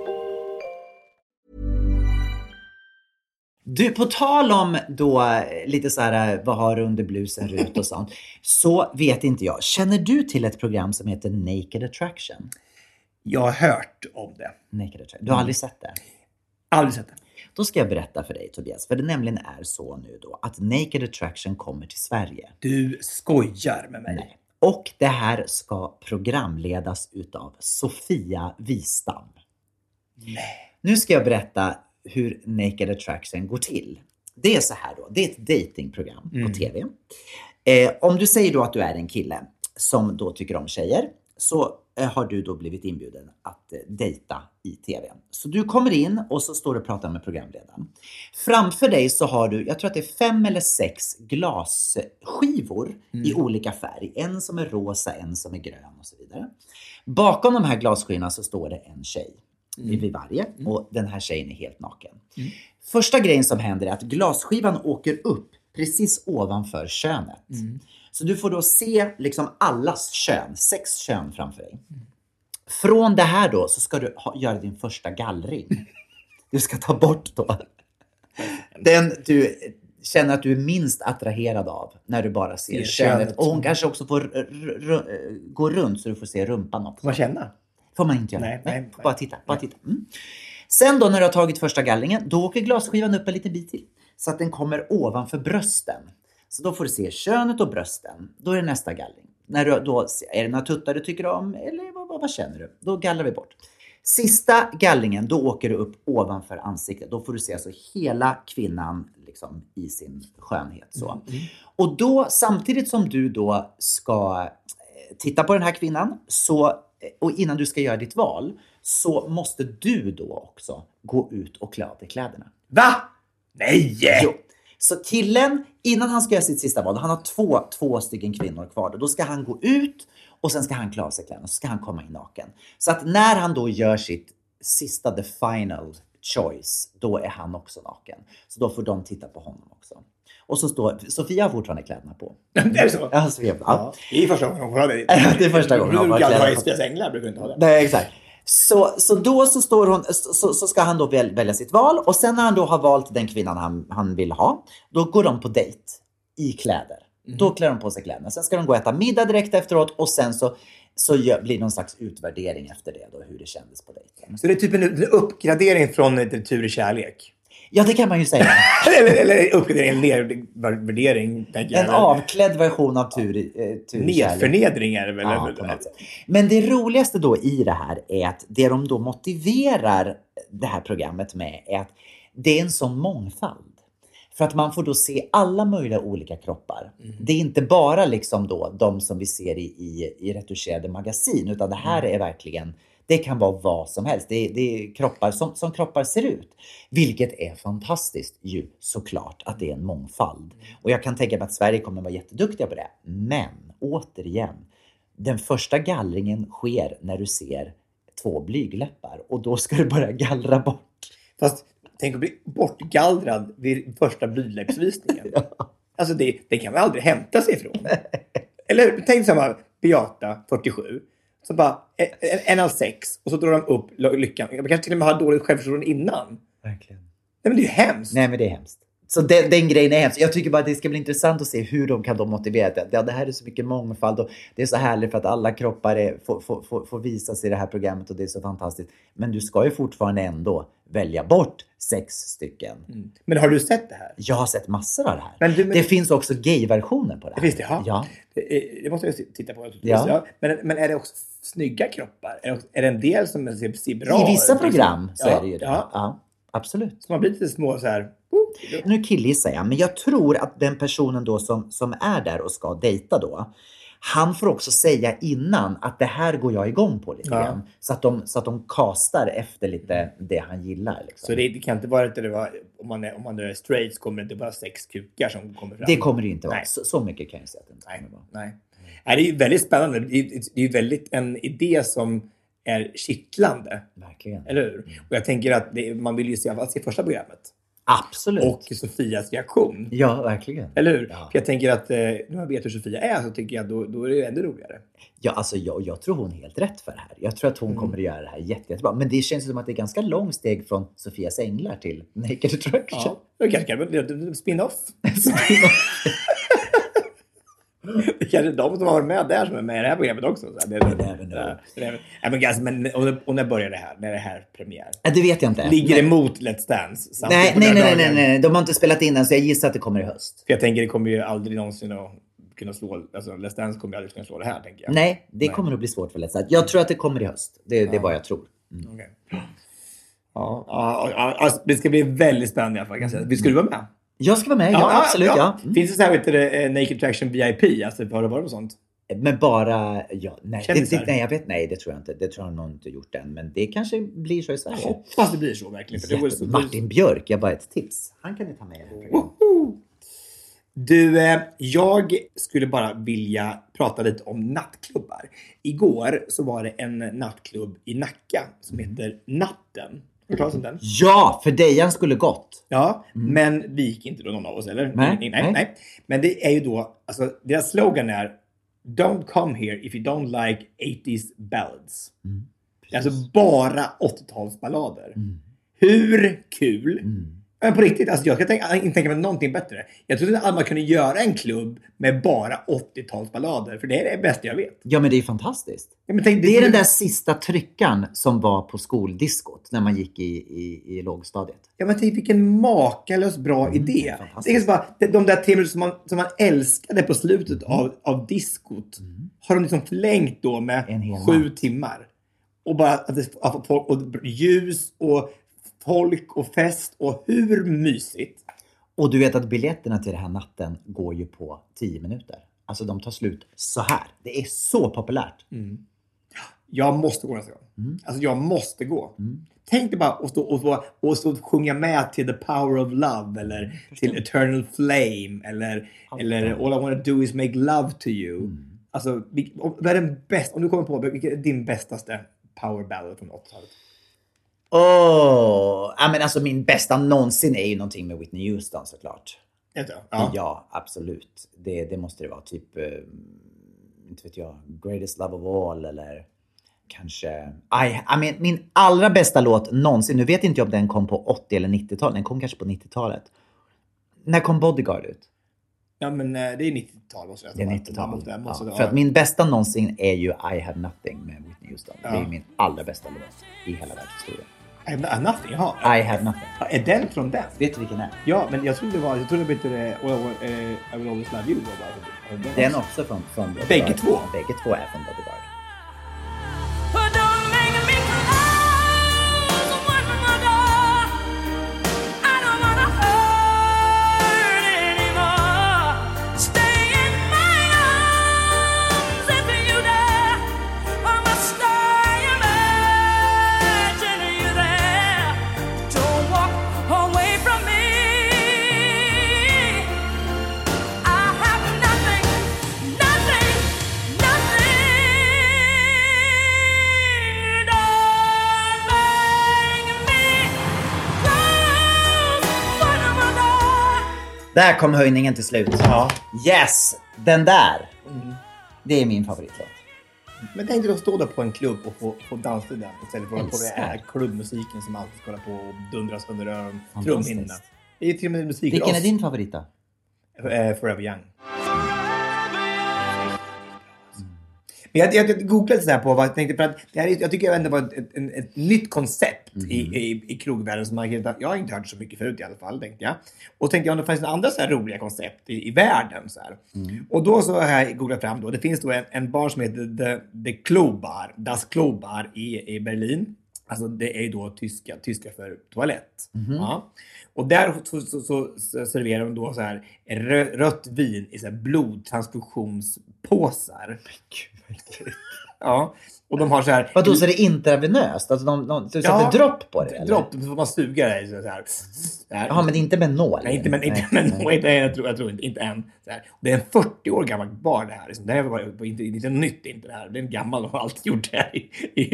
Du, på tal om då lite så här, vad har under blusen ut och sånt, så vet inte jag. Känner du till ett program som heter Naked Attraction? Jag har hört om det. Naked Attraction. Du har aldrig sett det? Aldrig sett det. Då ska jag berätta för dig, Tobias. För det nämligen är så nu då att Naked Attraction kommer till Sverige. Du skojar med mig. Nej. Och det här ska programledas utav Sofia Wistam. Nej. Nu ska jag berätta hur Naked Attraction går till. Det är så här då. Det är ett datingprogram på tv. Om du säger då att du är en kille som då tycker om tjejer, så har du då blivit inbjuden att dejta i tv. Så du kommer in och så står du och pratar med programledaren. Framför dig så har du, jag tror att det är 5 eller 6 glasskivor i olika färg. En som är rosa, en som är grön och så vidare. Bakom de här glasskivorna så står det en tjej vid varje. Och den här tjejen är helt naken. Första grejen som händer är att glasskivan åker upp precis ovanför könet. Så du får då se liksom allas kön, 6 kön framför dig. Från det här då så ska du göra din första gallring. Du ska ta bort då den du känner att du är minst attraherad av när du bara ser könet. Och hon kanske också får gå runt så du får se rumpan också. Får man känna? Får man inte göra. Nej. Bara titta. Sen då när du har tagit första gallringen, då åker glasskivan upp en liten bit till. Så att den kommer ovanför brösten. Så då får du se könet och brösten. Då är det nästa gallring. När du då, är det några tuttar du tycker om? Eller vad känner du? Då gallrar vi bort. Sista gallringen, då åker du upp ovanför ansiktet. Då får du se alltså hela kvinnan liksom i sin skönhet. Så. Och då, samtidigt som du då ska titta på den här kvinnan. Så, och innan du ska göra ditt val, så måste du då också gå ut och klä av dig kläderna. Va? Nej! Jo. Så killen, innan han ska göra sitt sista val, han har två stycken kvinnor kvar. Då ska han gå ut och sen ska han klä av sig kläderna. Så ska han komma in naken. Så att när han då gör sitt sista, the final choice, då är han också naken. Så då får de titta på honom också. Och så står Sofia fortfarande kläderna på. Det är så? Ja, Sofia. Ja. Det är första gången hon har det. Det är första gången hon har kläderna på. Änglar brukar inte ha det. Nej, exakt. Så då så står hon, så ska han då välja sitt val. Och sen när han då har valt den kvinnan han vill ha, då går de på dejt i kläder. Då klär de på sig kläderna. Sen ska de gå och äta middag direkt efteråt. Och sen så blir det någon slags utvärdering efter det då, hur det kändes på dejten. Så det är typ en uppgradering från tur i kärlek? Ja, det kan man ju säga. eller uppgradering, eller nedvärdering. En avklädd version av tur i nedförnedring är det väl? Ja, men det roligaste då i det här är att det de då motiverar det här programmet med är att det är en sån mångfald. För att man får då se alla möjliga olika kroppar. Det är inte bara liksom då de som vi ser i retuscherade magasin. Utan det här är verkligen, det kan vara vad som helst. Det är kroppar som kroppar ser ut. Vilket är fantastiskt ju såklart att det är en mångfald. Och jag kan tänka mig att Sverige kommer vara jätteduktiga på det. Men återigen, den första gallringen sker när du ser 2 blygläppar. Och då ska du börja gallra bort. Fast tänk att bli bortgallrad vid första blygläppsvisningen. Alltså det kan man aldrig hämta sig ifrån. Eller tänk samma Beata, 47. Så bara en av 6. Och så drar de upp lyckan. Jag kanske till och med har dåligt självförtroende innan. Verkligen. Nej, men det är ju hemskt. Nej, men det är hemskt. Så den grejen är hemskt. Jag tycker bara att det ska bli intressant att se hur de kan då motivera det. Ja, det här är så mycket mångfald och det är så härligt för att alla kroppar får visas i det här programmet och det är så fantastiskt. Men du ska ju fortfarande ändå välja bort 6 stycken. Men har du sett det här? Jag har sett massor av det här. Det finns också gay-versioner på det här. Det finns det, ja. Det måste jag titta på. Ja. Men är det också snygga kroppar? Är det en del som ser bra ut? I vissa program så är det ju det. Ja. Ja, absolut. Så man blir lite små så här. Nu killgissar jag, men jag tror att den personen då som är där och ska dejta då, han får också säga innan att det här går jag igång på lite grann. Så att de kastar efter lite det han gillar. Liksom. Så det kan inte vara att det var, om man är straight så kommer det inte bara 6 kukar som kommer fram. Det kommer det inte vara. Så mycket kan jag säga att det inte kommer vara. Nej, det är ju väldigt spännande. Det är ju väldigt en idé som är kittlande. Verkligen. Eller hur? Och jag tänker att man vill ju se första programmet. Absolut. Och Sofias reaktion. Ja, verkligen. Eller hur? Ja. För jag tänker att när man vet hur Sofia är så tycker jag då är det ännu roligare. Ja, alltså jag tror hon är helt rätt för det här. Jag tror att hon kommer att göra det här jättebra. Men det känns som att det är ganska lång steg från Sofias änglar till Naked Attraction. Ja, det kanske kan spin-off. Det kanske är de som har varit med där som är med i det här programmet också. Och när börjar det här? När är det här premiär? Det vet jag inte. Ligger det mot Let's Dance? Nej. De har inte spelat in den så jag gissar att det kommer i höst. För jag tänker det kommer ju aldrig någonsin att kunna slå. Alltså Let's Dance kommer ju aldrig kunna slå det här, tänker jag. Nej, det kommer att bli svårt för Let's Dance. Jag tror att det kommer i höst. Det är vad jag tror. Okay. Alltså, det ska bli väldigt spännande i alla fall. Vill du vara med? Jag ska vara med, ja absolut. Ja. Finns det så här Naked Attraction VIP? Alltså, har det varit något sånt? Men bara, ja, nej. Nej, det tror jag inte. Det tror jag nog inte gjort än. Men det kanske blir så i Sverige. Jag hoppas det blir så verkligen. För Martin Björk, jag bara ett tips. Han kan ni ta med i det här. Du, jag skulle bara vilja prata lite om nattklubbar. Igår så var det en nattklubb i Nacka som heter Natten. Har du talat om den? Ja, för Dejan skulle gått. Ja, men vi gick inte då någon av oss, eller? Nej. Men det är ju då, alltså deras slogan är Don't come here if you don't like 80s ballads. Det är alltså bara 80-talsballader. Hur kul? Men på riktigt, alltså jag ska inte tänka mig någonting bättre. Jag trodde att man kunde göra en klubb med bara 80-talsballader. För det är det bästa jag vet. Ja, men det är fantastiskt. Ja, men det är den där sista tryckan som var på skoldiskot när man gick i lågstadiet. Ja, men tänk vilken makalös bra idé. Det är bara, de där teman som man älskade på slutet av diskot har de liksom förlängt då med 7 timmar. Och bara och ljus och folk och fest och hur mysigt. Och du vet att biljetterna till den här natten går ju på 10 minuter. Alltså de tar slut så här. Det är så populärt. Jag måste gå nästa gång. Alltså jag måste gå. Tänk dig bara att stå och sjunga med till The Power of Love eller till Eternal Flame eller All I wanna do is make love to you. Alltså vad är den bästa, om du kommer på vilken är din bästaste power ballad från 80-talet? Men alltså min bästa någonsin är ju någonting med Whitney Houston såklart. Ja, absolut. Det måste det vara. Typ, inte vet jag, Greatest Love of All eller kanske... min allra bästa låt någonsin, nu vet inte jag om den kom på 80 eller 90-talet. Den kom kanske på 90-talet. När kom Bodyguard ut? Ja, men det är 90-tal måste jag säga. Det är 90-tal. För att min bästa någonsin är ju I Have Nothing med Whitney Houston. Det är min allra bästa låt i hela världshistorien. I Have Nothing? Jaha. I Have Nothing. Är den från den? Vet du vilken är? Ja, men jag trodde det bättre I Will Always Love You. Den är också från Bodyguard. Bägge två? Bägge två är från Bodyguard. Där kom höjningen till slut. Ja. Yes! Den där. Det är min favoritlåt. Men tänkte du stå där på en klubb och få dansa till den istället för på den här klubbmusiken som alltid ska hålla på och dundras under öron. Trumhinnorna. Det är till och med musik. Vilken är din favorit då? Forever Young. Men jag googlade så här på vad jag tänkte, för att det här, jag tycker ändå var ett nytt koncept i krogvärlden som jag har inte hört så mycket förut i alla fall, tänkte jag. Och tänkte jag om det fanns andra så här roliga koncept i världen så här. Och då så har jag googlat fram då, det finns då en bar som heter The Klobar, Das Klobar i Berlin. Alltså det är ju då tyska för toalett. Ja. Och där så serverar de då så här rött vin i så här blodtransfusionspåsar. Ja. Och de har så här... Vadå, så är det intravenöst? Alltså de sätter dropp på det? Eller? Dropp, då får man suga det så här. Jaha, men inte med nål? Nej, inte med nål. Jag tror inte än. Så här. Det är en 40 år gammal bar det här. Liksom. Det här var inte nytt, inte det här. Det är en gammal, de har alltid gjort det här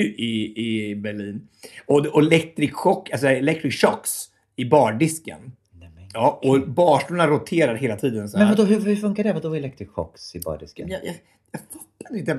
i Berlin. Och electric shocks i bardisken. Ja, och barstolarna roterar hela tiden så här. Men vadå, hur funkar det? Vadå electric shocks i bardisken? Jag fattar inte.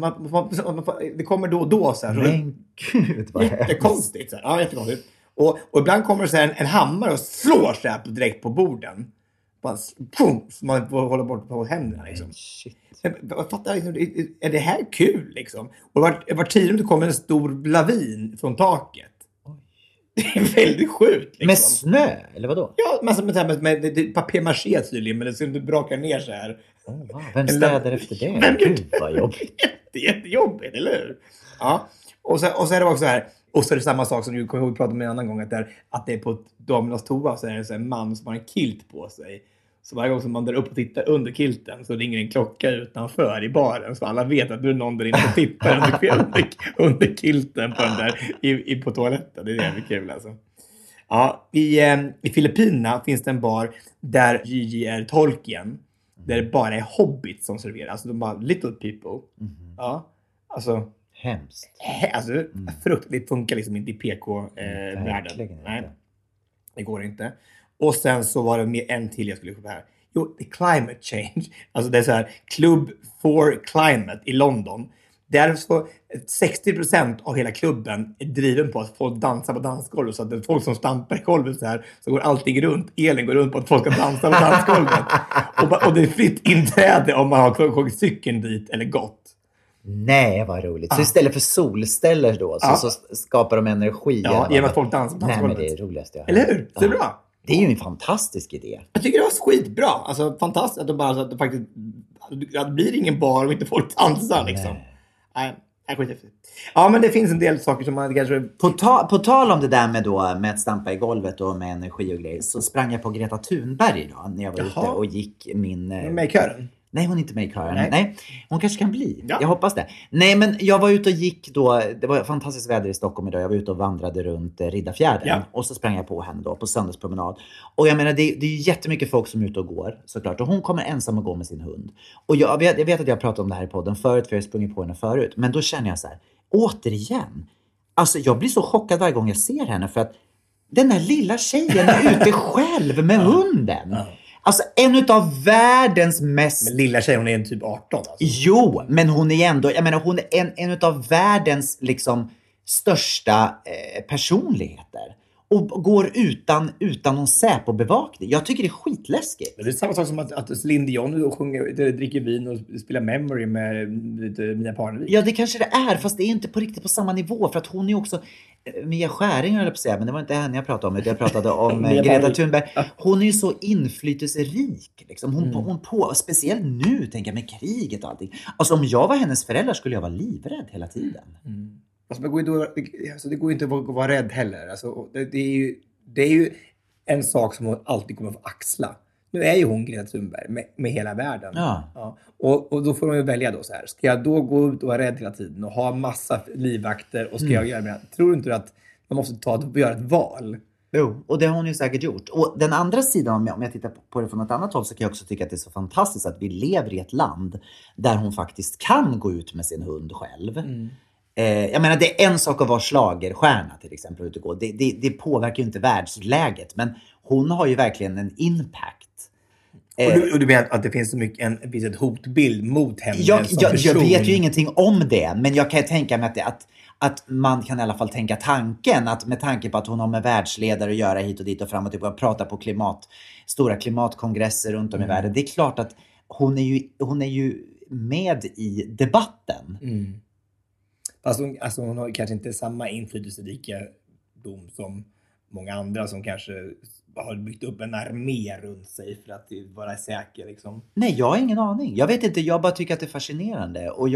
Det kommer då och då så här. Men gud, vad jättekonstigt. Så här. Ja, jättekonstigt. Och ibland kommer det så här en hammare och slår så här direkt på borden. Bara, så man får hålla bort på händerna liksom. Shit. Jag fattar liksom, är det här kul liksom? Och var tionde kommer en stor lavin från taket. Det är väldigt sjukt. Liksom. Med snö, eller vadå? Ja, med papier-maché tydligen, men det ser inte brakar ner så här. Wow. Vem städar efter det? Gud, vad jobbigt. Jättejobbigt, eller hur? Ja. Och så är det också så här. Och så är det samma sak som vi pratade om en annan gång. Att det är på damernas toa så är det en man som har en kilt på sig. Så varje gång som man drar upp och tittar under kilten så ringer en klocka utanför i baren. Så alla vet att du är någon där inne och tittar under kilten på den där på toaletten. Det är jävligt kul alltså. Ja, i Filippinerna finns det en bar där J.R. Tolkien. Där det bara är hobbits som serverar. Alltså de bara little people. Ja, alltså... Hemskt. Alltså, det funkar liksom inte i PK-världen. Nej, det går inte. Och sen så var det med en till jag skulle få här. Jo, The Climate Change. Alltså det är så här, Club for Climate i London. Där så 60% av hela klubben är driven på att folk dansar på dansgolvet. Så att det är folk som stampar i golvet så här. Så går allting runt. Elen går runt på att folk ska dansa på dansgolvet. och det är fritt inträde om man har tagit cykeln dit eller gått. Nej, vad roligt. Så istället för solställer då så skapar de energi. Ja, genom att folk dansar på dansgolvet. Nej, men det är roligast jag har. Eller hur? Det är bra. Det är ju en fantastisk idé. Jag tycker det var skitbra. Alltså fantastiskt att det faktiskt att det blir ingen bar om inte folk dansar liksom. Nej, skithäftigt. Ja, men det finns en del saker som man kanske... På tal om det där med att stampa i golvet och med energi och grejer, så sprang jag på Greta Thunberg idag när jag var ute och gick min... Med i kören? Nej, hon är inte med i kören. Nej. Hon kanske kan bli. Ja. Jag hoppas det. Nej, men jag var ute och gick då. Det var fantastiskt väder i Stockholm idag. Jag var ute och vandrade runt Riddarfjärden. Ja. Och så sprang jag på henne då på söndagspromenad. Och jag menar, det är jättemycket folk som är ute och går såklart. Och hon kommer ensam och gå med sin hund. Och jag vet att jag pratade om det här i podden förut, för jag har sprungit på henne förut. Men då känner jag så här, återigen. Alltså jag blir så chockad varje gång jag ser henne. För att den där lilla tjejen är ute själv med hunden. Ja. Alltså en utav världens mest... Men lilla tjej, hon är en typ 18 alltså. Jo, men hon är ändå... Jag menar, hon är en utav världens liksom största personligheter. Och går utan någon Säpo-bevakning. Jag tycker det är skitläskigt. Det är samma sak som att Celine Dion dricker vin och spelar Memory med Mia Parnevik. Ja, det kanske det är. Fast det är inte på riktigt på samma nivå. För att hon är också... Mia Skäring höll jag på att säga. Men det var inte henne jag pratade om. Jag pratade om Greta Thunberg. Hon är ju så inflytelserik. Liksom. Hon på, speciellt nu, tänker jag, med kriget och allting. Alltså om jag var hennes föräldrar skulle jag vara livrädd hela tiden. Alltså, det går inte att vara rädd heller. Alltså, det är ju en sak som hon alltid kommer att få axla. Nu är ju hon Greta Thunberg med hela världen. Ja. Och då får hon ju välja då så här. Ska jag då gå ut och vara rädd hela tiden och ha massa livvakter och ska jag göra det? Tror du inte att man måste göra ett val? Jo, och det har hon ju säkert gjort. Och den andra sidan, om jag tittar på det från ett annat håll, så kan jag också tycka att det är så fantastiskt att vi lever i ett land där hon faktiskt kan gå ut med sin hund själv. Jag menar, det är en sak att vara schlagerstjärna till exempel ute och gå. Det påverkar ju inte världsläget, men hon har ju verkligen en impact. Och du menar att det finns så mycket det finns ett hotbild mot henne som person? Jag vet ju ingenting om det, men jag kan tänka mig att man kan i alla fall tänka tanken att med tanke på att hon har med världsledare att göra hit och dit och fram och tillbaka och prata på stora klimatkongresser runt om i världen. Det är klart att hon är ju med i debatten. Fast hon har kanske inte samma inflytelserikedom som många andra som kanske har byggt upp en armé runt sig för att vara säker liksom. Nej, jag har ingen aning. Jag vet inte, jag bara tycker att det är fascinerande. Och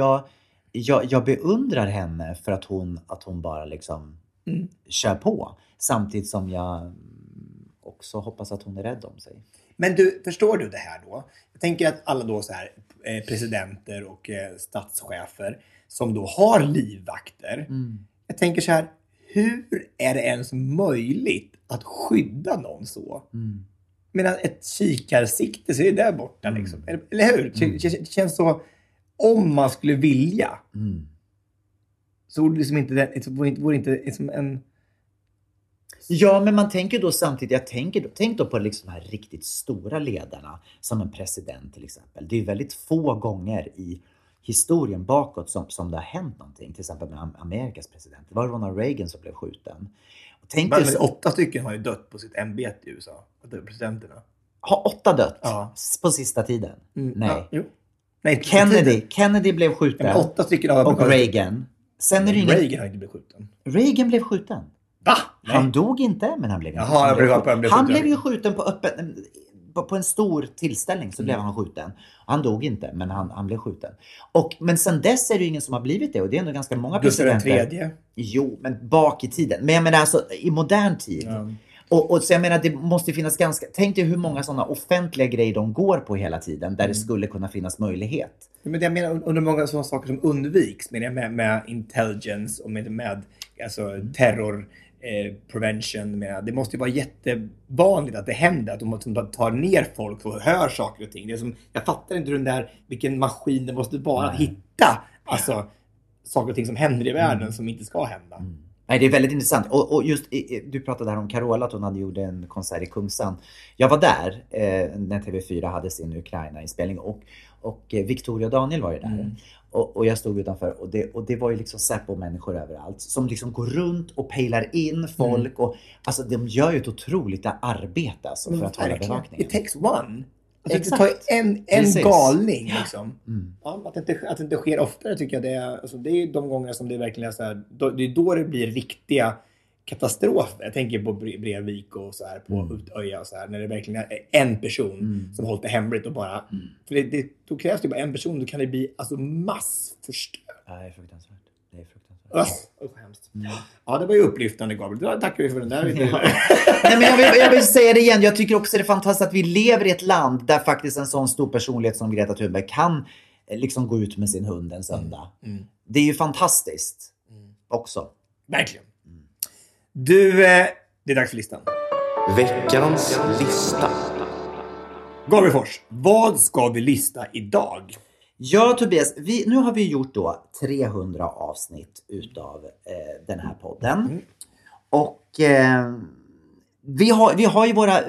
jag beundrar henne för att hon bara liksom kör på. Samtidigt som jag också hoppas att hon är rädd om sig. Men du, förstår du det här då? Jag tänker att alla då så här presidenter och statschefer som då har livvakter. Jag tänker så här, hur är det ens möjligt att skydda någon så? Medan ett kikarsikte så är det där borta liksom. Eller hur? Det känns så, om man skulle vilja så vore det liksom inte liksom en... Ja, men man tänker då samtidigt, tänk då på liksom de här riktigt stora ledarna som en president till exempel. Det är väldigt få gånger i historien bakåt som det har hänt någonting. Till exempel med Amerikas president. Det var Ronald Reagan som blev skjuten. Men 8 stycken har ju dött på sitt ämbete i USA. Presidenterna. Har 8 dött? Ja. På sista tiden? Nej. Ja, nej. Kennedy blev skjuten. Ja, 8 stycken och Reagan. Sen är det Reagan har inte blivit skjuten. Reagan blev skjuten. Va? Han dog inte, men han blev Han blev ju skjuten på en stor tillställning så blev han skjuten. Han dog inte, men han blev skjuten. Men sen dess är det ju ingen som har blivit det. Och det är ändå ganska många presidenter. Den tredje. Jo, men bak i tiden. Men jag menar alltså i modern tid. Ja. Och så jag menar, det måste finnas tänk dig hur många sådana offentliga grejer de går på hela tiden. Där det skulle kunna finnas möjlighet. Men jag menar under många sådana saker som undviks. Med intelligence och med alltså, terror. Prevention med. Det måste ju vara jättevanligt att det händer att de tar ner folk och hör saker och ting. Det är som, jag fattar inte den där vilken maskin det måste vara att hitta alltså, saker och ting som händer i världen som inte ska hända. Nej, det är väldigt intressant. Och just, du pratade här om Carola, att hon hade gjort en konsert i Kungsan. Jag var där när TV4 hade sin Ukraina-inspelning och Victoria och Daniel var ju där. Och jag stod utanför och det var ju liksom Säpo-människor överallt som liksom går runt och pejlar in folk och alltså de gör ju ett otroligt arbete alltså, för att hålla bevakningen. It takes one. Alltså, det tar ju en galning liksom. Ja, att det inte sker oftare tycker jag det är de gånger som det verkligen är så här, det är då det blir riktiga katastrofer. Jag tänker på Brevik och så här på Utöja och så här när det verkligen är en person som hållit det hemligt och bara för då krävs det bara en person, då kan det bli alltså massförstört. Ja, det är fruktansvärt. Hemskt. Ja, det var ju upplyftande, Gabriel. Då tackar vi för den där. Nej, men jag vill säga det igen. Jag tycker också det är fantastiskt att vi lever i ett land där faktiskt en sån stor personlighet som Greta Thunberg kan liksom gå ut med sin hund en söndag. Det är ju fantastiskt också. Verkligen. Du, det är dags för listan. Veckans lista. Gabriel Fors, vad ska vi lista idag? Ja, Tobias, nu har vi gjort då 300 avsnitt utav den här podden. Och vi har ju våra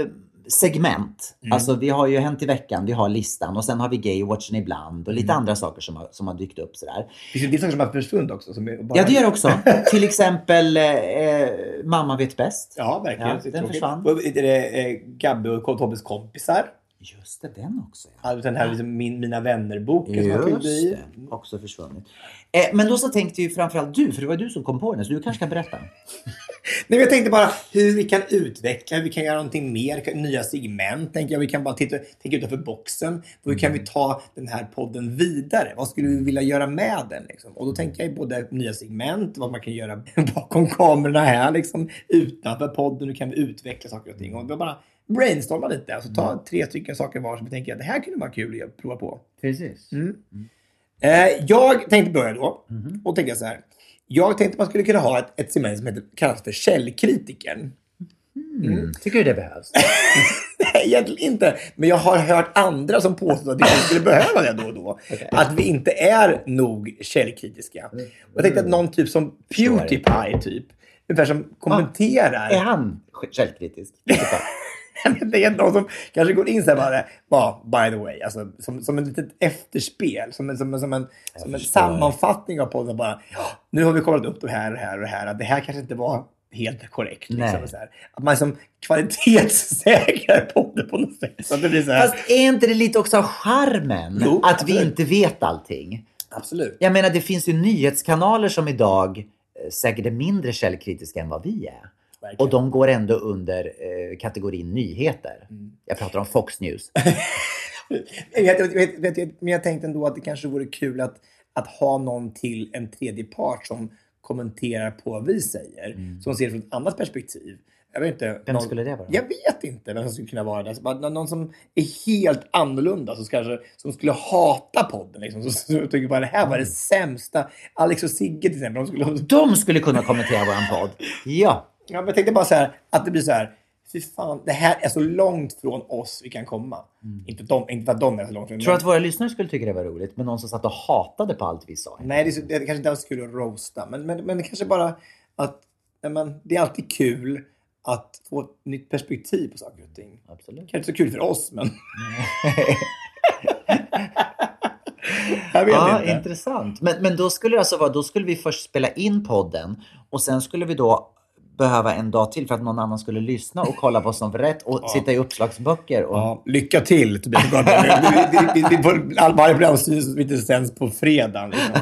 segment. Alltså vi har ju Hänt i veckan, vi har listan och sen har vi Gaywatchen ibland och lite andra saker som har dykt upp sådär. Det finns ju saker som har försvunnit också. Ja, det gör det också. Till exempel Mamma vet bäst. Ja, verkligen. Ja, den försvann. Är det Gabbe och Tobbes kompisar? Just det, den också. Ja. Den här liksom Mina vänner-boken som Just jag fyllde i. det, också försvunnit. Men då så tänkte ju framförallt du, för det var du som kom på den, så du kanske kan berätta. Nej, jag tänkte bara hur vi kan utveckla, hur vi kan göra någonting mer, nya segment. Tänker jag, vi kan bara tänka utanför boxen. Hur kan vi ta den här podden vidare? Vad skulle vi vilja göra med den? Liksom? Och då tänker jag både nya segment, vad man kan göra bakom kamerorna här, liksom, utanför podden. Hur kan vi utveckla saker och ting? Och bara brainstorma lite. Alltså ta 3 stycken saker var som vi tänker att det här kunde vara kul att prova på. Precis. Jag tänkte börja då och tänka så här. Jag tänkte att man skulle kunna ha ett segment som kallas för källkritiken. Tycker du det behövs? Nej, egentligen inte. Men jag har hört andra som påstår att vi skulle behöva det då och då. Okay. Att vi inte är nog källkritiska. Och jag tänkte att någon typ som PewDiePie typ. Ungefär som kommenterar. Är han källkritisk? Det är någon som kanske går in så här bara, by the way, alltså, som en litet efterspel, som en sammanfattning av podden bara, nu har vi kollat upp det här och det här och det här, att det här kanske inte var helt korrekt. Liksom, så här. Att man som kvalitetssäkrar podden på något sätt. Så att det blir så här. Fast är inte det lite också av charmen att vi inte vet allting? Absolut. Jag menar, det finns ju nyhetskanaler som idag säkert är mindre källkritiska än vad vi är. Verkligen. Och de går ändå under kategorin nyheter. Jag pratar om Fox News. Men jag tänkte ändå att det kanske vore kul att ha någon till en tredje part som kommenterar på vad vi säger. Som ser det från ett annat perspektiv. Jag vet inte. Vem skulle det vara? Jag vet inte vem som skulle kunna vara det. Någon som är helt annorlunda. Som skulle hata podden. Liksom. Så tycker bara det här var det sämsta. Alex och Sigge till exempel. De skulle kunna kommentera våran podd. Ja. Ja, men jag tänkte bara så här, att det blir så här, fy fan, det här är så långt från oss vi kan komma. Inte för att de är så långt från. Tror du att våra lyssnare skulle tycka det var roligt, men någon som satt och hatade på allt vi sa? Nej, det kanske inte alls kul att roasta, men det kanske bara att det är alltid kul att få ett nytt perspektiv på saker och ting. Absolut. Kanske inte så kul för oss, men... Jag vet inte. Intressant. Men då skulle det alltså vara, då skulle vi först spela in podden och sen skulle vi då behöva en dag till för att någon annan skulle lyssna och kolla vad som var rätt och sitta i uppslagsböcker. Och... lycka till, Tobias. Vi får varje programstyrelse som inte sänds på fredag. Liksom.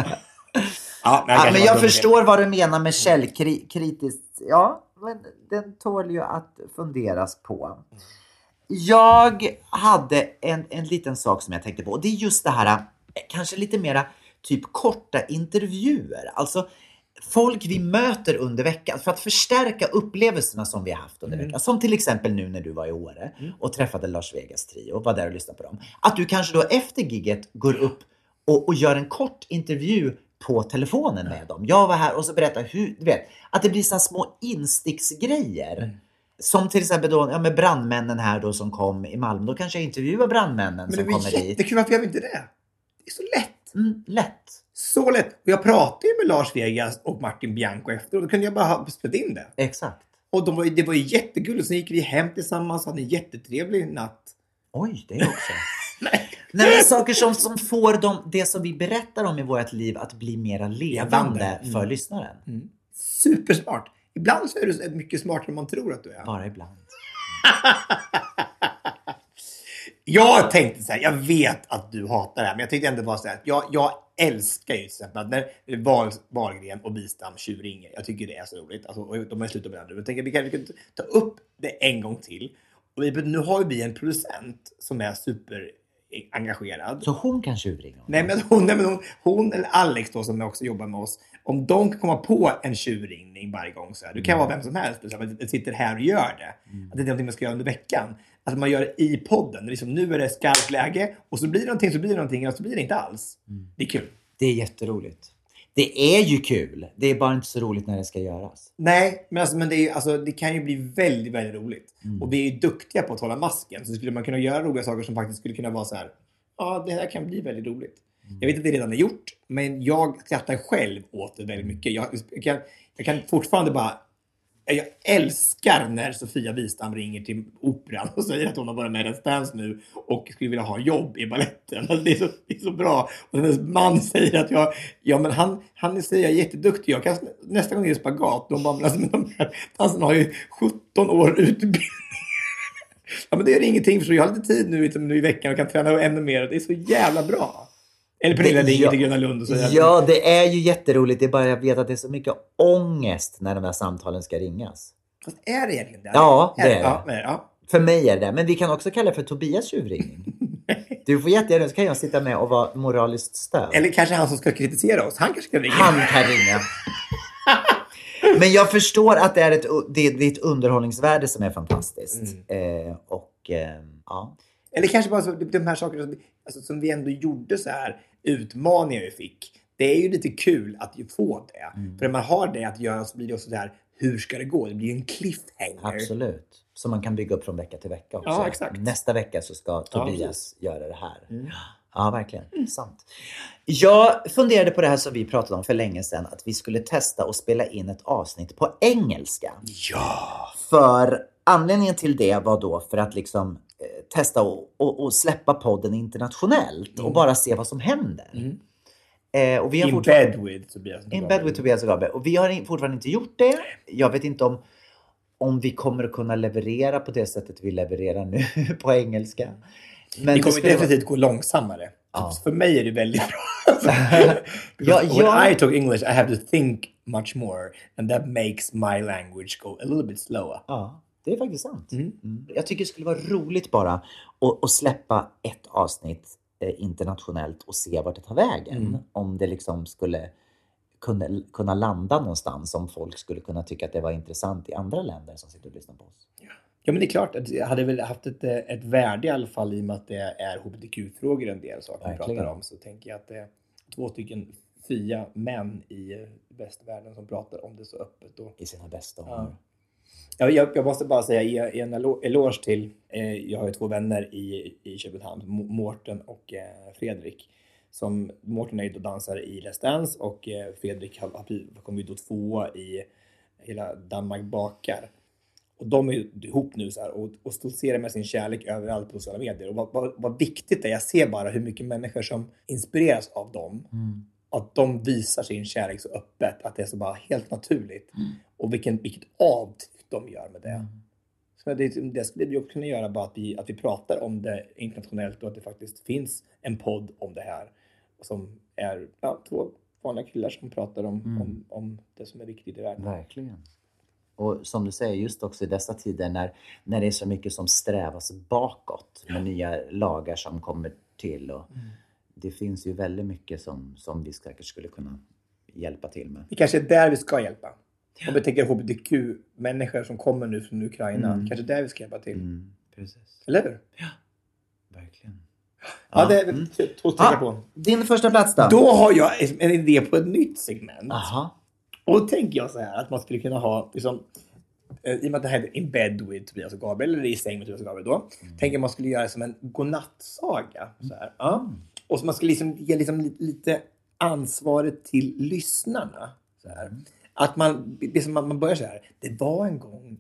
Men jag förstår vad du menar med källkritiskt. Ja, men den tål ju att funderas på. Jag hade en liten sak som jag tänkte på. Och det är just det här, kanske lite mera typ korta intervjuer. Alltså folk vi möter under veckan för att förstärka upplevelserna som vi har haft under veckan. Som till exempel nu när du var i Åre och träffade Las Vegas Trio och var där och lyssnade på dem. Att du kanske då efter gigget går upp och gör en kort intervju på telefonen med dem. Jag var här och så berättar hur, du vet, att det blir så små insticksgrejer. Som till exempel då, med brandmännen här då som kom i Malmö. Då kanske jag intervjuar brandmännen som kommer dit. Men det är jättekul, varför gör vi inte det? Det är så lätt. Lätt. Så lätt. Och jag pratade ju med Lars Vegas och Martin Bianco efter. Och då kunde jag bara ha spelat in det. Exakt. Och det var ju jättekul. Och så gick vi hem tillsammans och hade en jättetrevlig natt. Oj, det också. Nej, men saker som får det som vi berättar om i vårt liv att bli mera levande för lyssnaren. Supersmart. Ibland så är du mycket smartare än man tror att du är. Bara ibland. Jag tänkte så här, jag vet att du hatar det här, men jag tänkte ändå bara så här, jag älskar ju till exempel att när Wahlgren och Wistam tjurringer. Jag tycker det är så roligt. Alltså, och de har slutat med det. Jag tänker vi kan ta upp det en gång till. Och nu har vi en producent som är super engagerad. Så hon kan tjurringa? Nej, men hon eller Alex då som också jobbar med oss. Om de kan komma på en tjurringning varje gång så här. Du kan vara vem som helst. Jag sitter här och gör det. Att det är någonting man ska göra under veckan. Att man gör det i podden. Liksom, nu är det skarpt läge. Och så blir det någonting och så blir det inte alls. Det är kul. Det är jätteroligt. Det är ju kul. Det är bara inte så roligt när det ska göras. Nej, men det kan ju bli väldigt, väldigt roligt. Och vi är ju duktiga på att hålla masken. Så skulle man kunna göra roliga saker som faktiskt skulle kunna vara så här. Ja, det här kan bli väldigt roligt. Jag vet att det redan är gjort. Men jag skrattar själv åt det väldigt mycket. Jag kan fortfarande bara Jag älskar när Sofia Wistam ringer till operan och säger att hon har varit med i Let's Dance nu och skulle vilja ha jobb i balletten. Alltså det är så bra. Och hennes man säger att men han säger jag är jätteduktig. Jag kan nästa gång är det spagat. De bara, men de här dansen har ju 17 år utbildning. Ja, men det är ingenting, för jag har lite tid nu i veckan och kan träna ännu mer. Det är så jävla bra. Eller Pernilla ringer till Gröna Lund och säger... Ja, det är ju jätteroligt. Det är bara jag vet att det är så mycket ångest när de här samtalen ska ringas. Fast är det egentligen det? Ja, det är det. Ja. För mig är det. Men vi kan också kalla det för Tobias tjuvringning. Du får jättegärna, så kan jag sitta med och vara moraliskt stöd. Eller kanske han som ska kritisera oss. Han kanske ska ringa. Han kan ringa. Men jag förstår att det är ett underhållningsvärde som är fantastiskt. Ja. Eller kanske bara så, de här sakerna som vi ändå gjorde så här, utmaningar vi fick. Det är ju lite kul att få det. För när man har det att göra så blir det också där, hur ska det gå? Det blir ju en cliffhanger. Absolut. Så man kan bygga upp från vecka till vecka också. Ja, exakt. Nästa vecka så ska Tobias göra det här. Ja, verkligen. Sant. Jag funderade på det här som vi pratade om för länge sedan. Att vi skulle testa och spela in ett avsnitt på engelska. Ja! För anledningen till det var då för att liksom testa och släppa podden internationellt. Och bara se vad som händer. Och vi har In bed with Tobias och Gabriel. Och vi har fortfarande inte gjort det. Jag vet inte om vi kommer att kunna leverera på det sättet vi levererar nu på engelska. Men det kommer definitivt gå långsammare. Ja. För mig är det väldigt bra. When I talk English I have to think much more. And that makes my language go a little bit slower. Ja, det är faktiskt sant. Jag tycker det skulle vara roligt bara att släppa ett avsnitt internationellt och se vart det tar vägen. Om det liksom skulle kunna landa någonstans, om folk skulle kunna tycka att det var intressant i andra länder som sitter och lyssnar på oss. Ja, men det är klart att jag hade väl haft ett värde i alla fall, i och med att det är hbtq-frågor en del saker vi pratar om. Så tänker jag att det är 2 fria män i västvärlden som pratar om det så öppet. Och, i sina bästa år. Ja, jag måste bara säga en eloge till, jag har ju 2 vänner i Köpenhamn, Mårten och Fredrik. Mårten är ju då dansare i Let's Dance och Fredrik har kommit då 2 i hela Danmark bakar. Och de är ju ihop nu så här och stoltserar med sin kärlek överallt på sociala medier. Och vad viktigt det är, jag ser bara hur mycket människor som inspireras av dem. Att de visar sin kärlek så öppet, att det är så bara helt naturligt. Och vilket avtryck de gör med det. Så det skulle vi också kunna göra, bara att vi pratar om det internationellt och att det faktiskt finns en podd om det här. Som är 2 vanliga killar som pratar om det som är viktigt i världen. Verkligen. Och som du säger, just också i dessa tider när det är så mycket som strävas bakåt med nya lagar som kommer till. Och det finns ju väldigt mycket som vi säkert skulle kunna hjälpa till med. Det kanske är där vi ska hjälpa. Om vi tänker hbtq-människor som kommer nu från Ukraina. Kanske där vi ska hjälpa till. Precis. Eller hur? Ja, verkligen. Ja, det är 2 steg på. Din första plats då? Då har jag en idé på ett nytt segment. Aha. Och då tänker jag så här, att man skulle kunna ha liksom, i och med att det här är In bed with Tobias och Gabriel, eller i säng med Tobias och Gabriel då, tänker jag man skulle göra som en godnattsaga. Så här. Ja. Och så man skulle liksom ge liksom lite ansvaret till lyssnarna. Så här. Att man börjar så här, det var en gång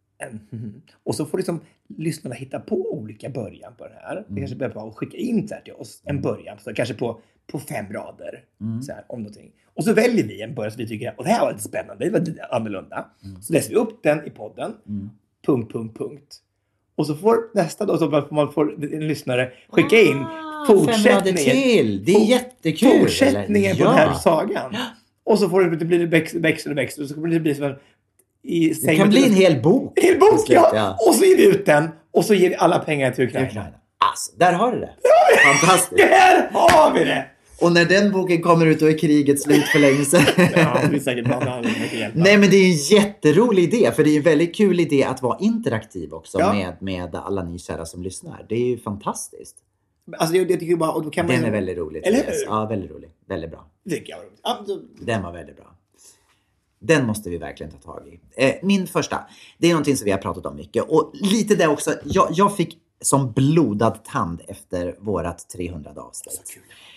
och så får liksom lyssnarna hitta på olika början på det här. Det kanske börjar på att skicka in så här till oss en början, så kanske på 5 rader så här, om någonting. Och så väljer vi en början som vi tycker, och det här var lite spännande, det var lite annorlunda. Så läser vi upp den i podden. Punkt. Och så får nästa då, så man får en lyssnare skicka in fortsättningen till. Det är jättekul. Fortsättningen på den här sagan. Och så får det bli växel och så kommer det bli som det kan bli en hel bok. En hel bok, ja. Och så ger vi ut den och så ger vi alla pengar till Ukraina. Alltså, där har du det. Fantastiskt. Där har vi det. Och när den boken kommer ut, då är kriget slut för länge sedan. Ja, det är säkert bra. Nej, men det är en jätterolig idé. För det är en väldigt kul idé att vara interaktiv också med alla ni kära som lyssnar. Det är ju fantastiskt. Alltså jag tycker bara, och då kan man den är väldigt rolig. Eller hur? Ja, väldigt rolig. Väldigt bra. Det tycker jag var roligt. Den var väldigt bra. Den måste vi verkligen ta tag i. Min första, det är någonting som vi har pratat om mycket. Och lite där också, jag fick som blodad tand efter vårat 300 avsnitt.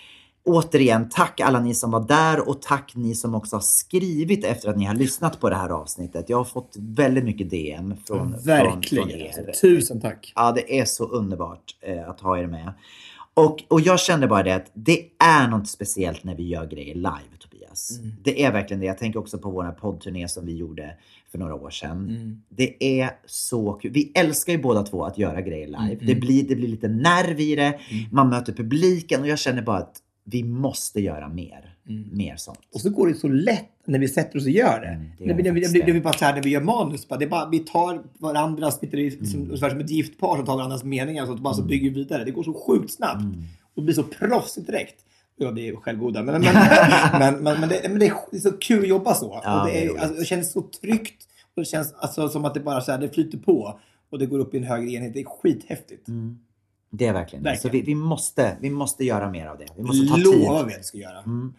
återigen, tack alla ni som var där och tack ni som också har skrivit efter att ni har lyssnat på det här avsnittet. Jag har fått väldigt mycket DM från er. Tusen tack. Ja, det är så underbart att ha er med. Och jag kände bara det att det är något speciellt när vi gör grejer live, Tobias. Det är verkligen det. Jag tänker också på vår poddturné som vi gjorde för några år sedan. Det är så kul. Vi älskar ju båda två att göra grejer live. Det blir lite nerv i det. Man möter publiken och jag känner bara att vi måste göra mer sånt. Och så går det så lätt när vi sätter oss och gör det. Det blir bara så här när vi gör manus. Det är bara, vi tar varandras, som ett giftpar som tar varandras meningar så, bara så bygger vi vidare. Det går så sjukt snabbt. Och det blir så proffsigt direkt. Jag blir självgoda. Men det är så kul att jobba så. Ja, och det känns så tryggt. Och det känns som att det bara så här, det flyter på. Och det går upp i en högre enhet. Det är skithäftigt. Det är verkligen det. Så vi måste göra mer av det. Vi måste ta tid. Lova vi att vi ska göra.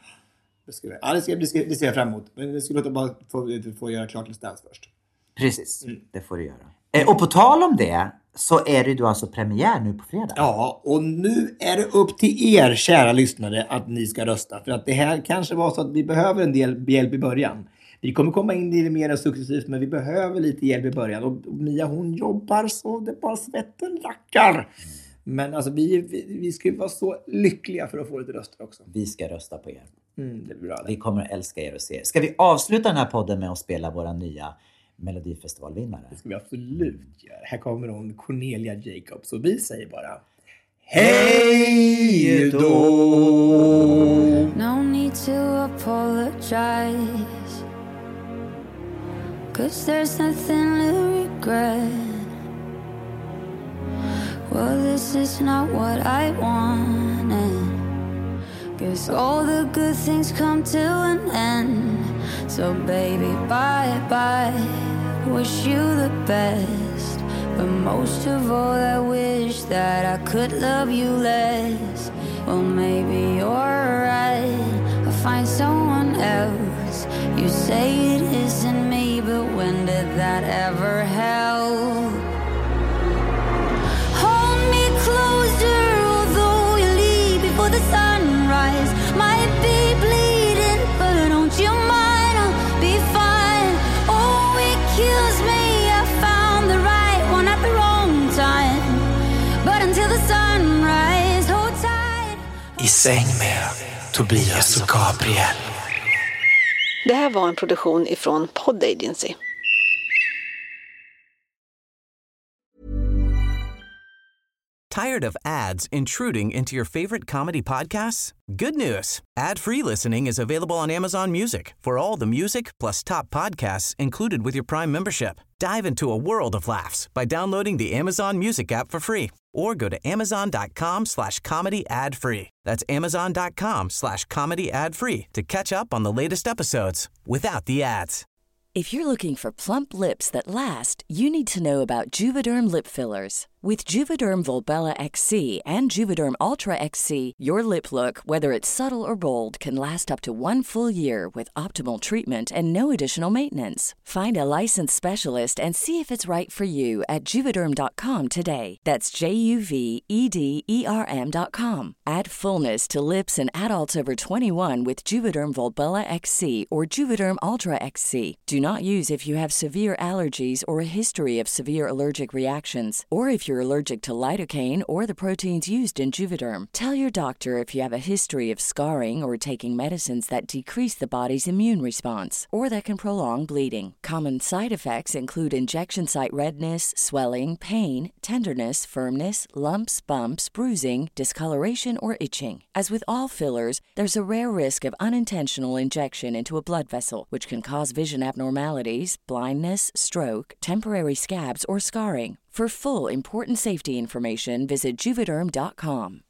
Det ser jag fram emot. Men det skulle låta bara få göra klart Let's Dance först. Precis, det får du göra. Och på tal om det så är det då alltså premiär nu på fredag. Ja, och nu är det upp till er kära lyssnare att ni ska rösta. För att det här kanske var så att vi behöver en del hjälp i början. Vi kommer komma in i det mer successivt, men vi behöver lite hjälp i början. Och Mia, hon jobbar så det bara svetten rackar. Men alltså vi ska vara så lyckliga för att få lite röster också. Vi ska rösta på er. Det blir bra. Vi kommer att älska er och se er. Ska vi avsluta den här podden med att spela våra nya Melodifestivalvinnare? Det ska vi absolut göra. Här kommer hon, Cornelia Jacobs. Och vi säger bara hej då! No need to apologize, 'cause there's nothing to regret. Well, this is not what I wanted. Guess all the good things come to an end. So baby, bye bye. Wish you the best. But most of all, I wish that I could love you less. Well, maybe you're right. I'll find someone else. You say it isn't me, but when did that ever help? Closer, although you leave before the sunrise. Might be bleeding, but don't you mind, I'll be fine. Oh, it kills me, I found the right one at the wrong time. But until the sunrise, hold tight. I säng med Tobias och Gabriel. Det här var en produktion ifrån Pod Agency. Tired of ads intruding into your favorite comedy podcasts? Good news. Ad-free listening is available on Amazon Music for all the music plus top podcasts included with your Prime membership. Dive into a world of laughs by downloading the Amazon Music app for free or go to amazon.com/comedy ad-free. That's amazon.com/comedy ad-free to catch up on the latest episodes without the ads. If you're looking for plump lips that last, you need to know about Juvederm lip fillers. With Juvederm Volbella XC and Juvederm Ultra XC, your lip look, whether it's subtle or bold, can last up to 1 full year with optimal treatment and no additional maintenance. Find a licensed specialist and see if it's right for you at Juvederm.com today. That's JUVEDERM.com. Add fullness to lips in adults over 21 with Juvederm Volbella XC or Juvederm Ultra XC. Do not use if you have severe allergies or a history of severe allergic reactions, or if you're allergic to lidocaine or the proteins used in Juvederm. Tell your doctor if you have a history of scarring or taking medicines that decrease the body's immune response or that can prolong bleeding. Common side effects include injection site redness, swelling, pain, tenderness, firmness, lumps, bumps, bruising, discoloration, or itching. As with all fillers, there's a rare risk of unintentional injection into a blood vessel, which can cause vision abnormalities, blindness, stroke, temporary scabs, or scarring. For full, important safety information, visit Juvederm.com.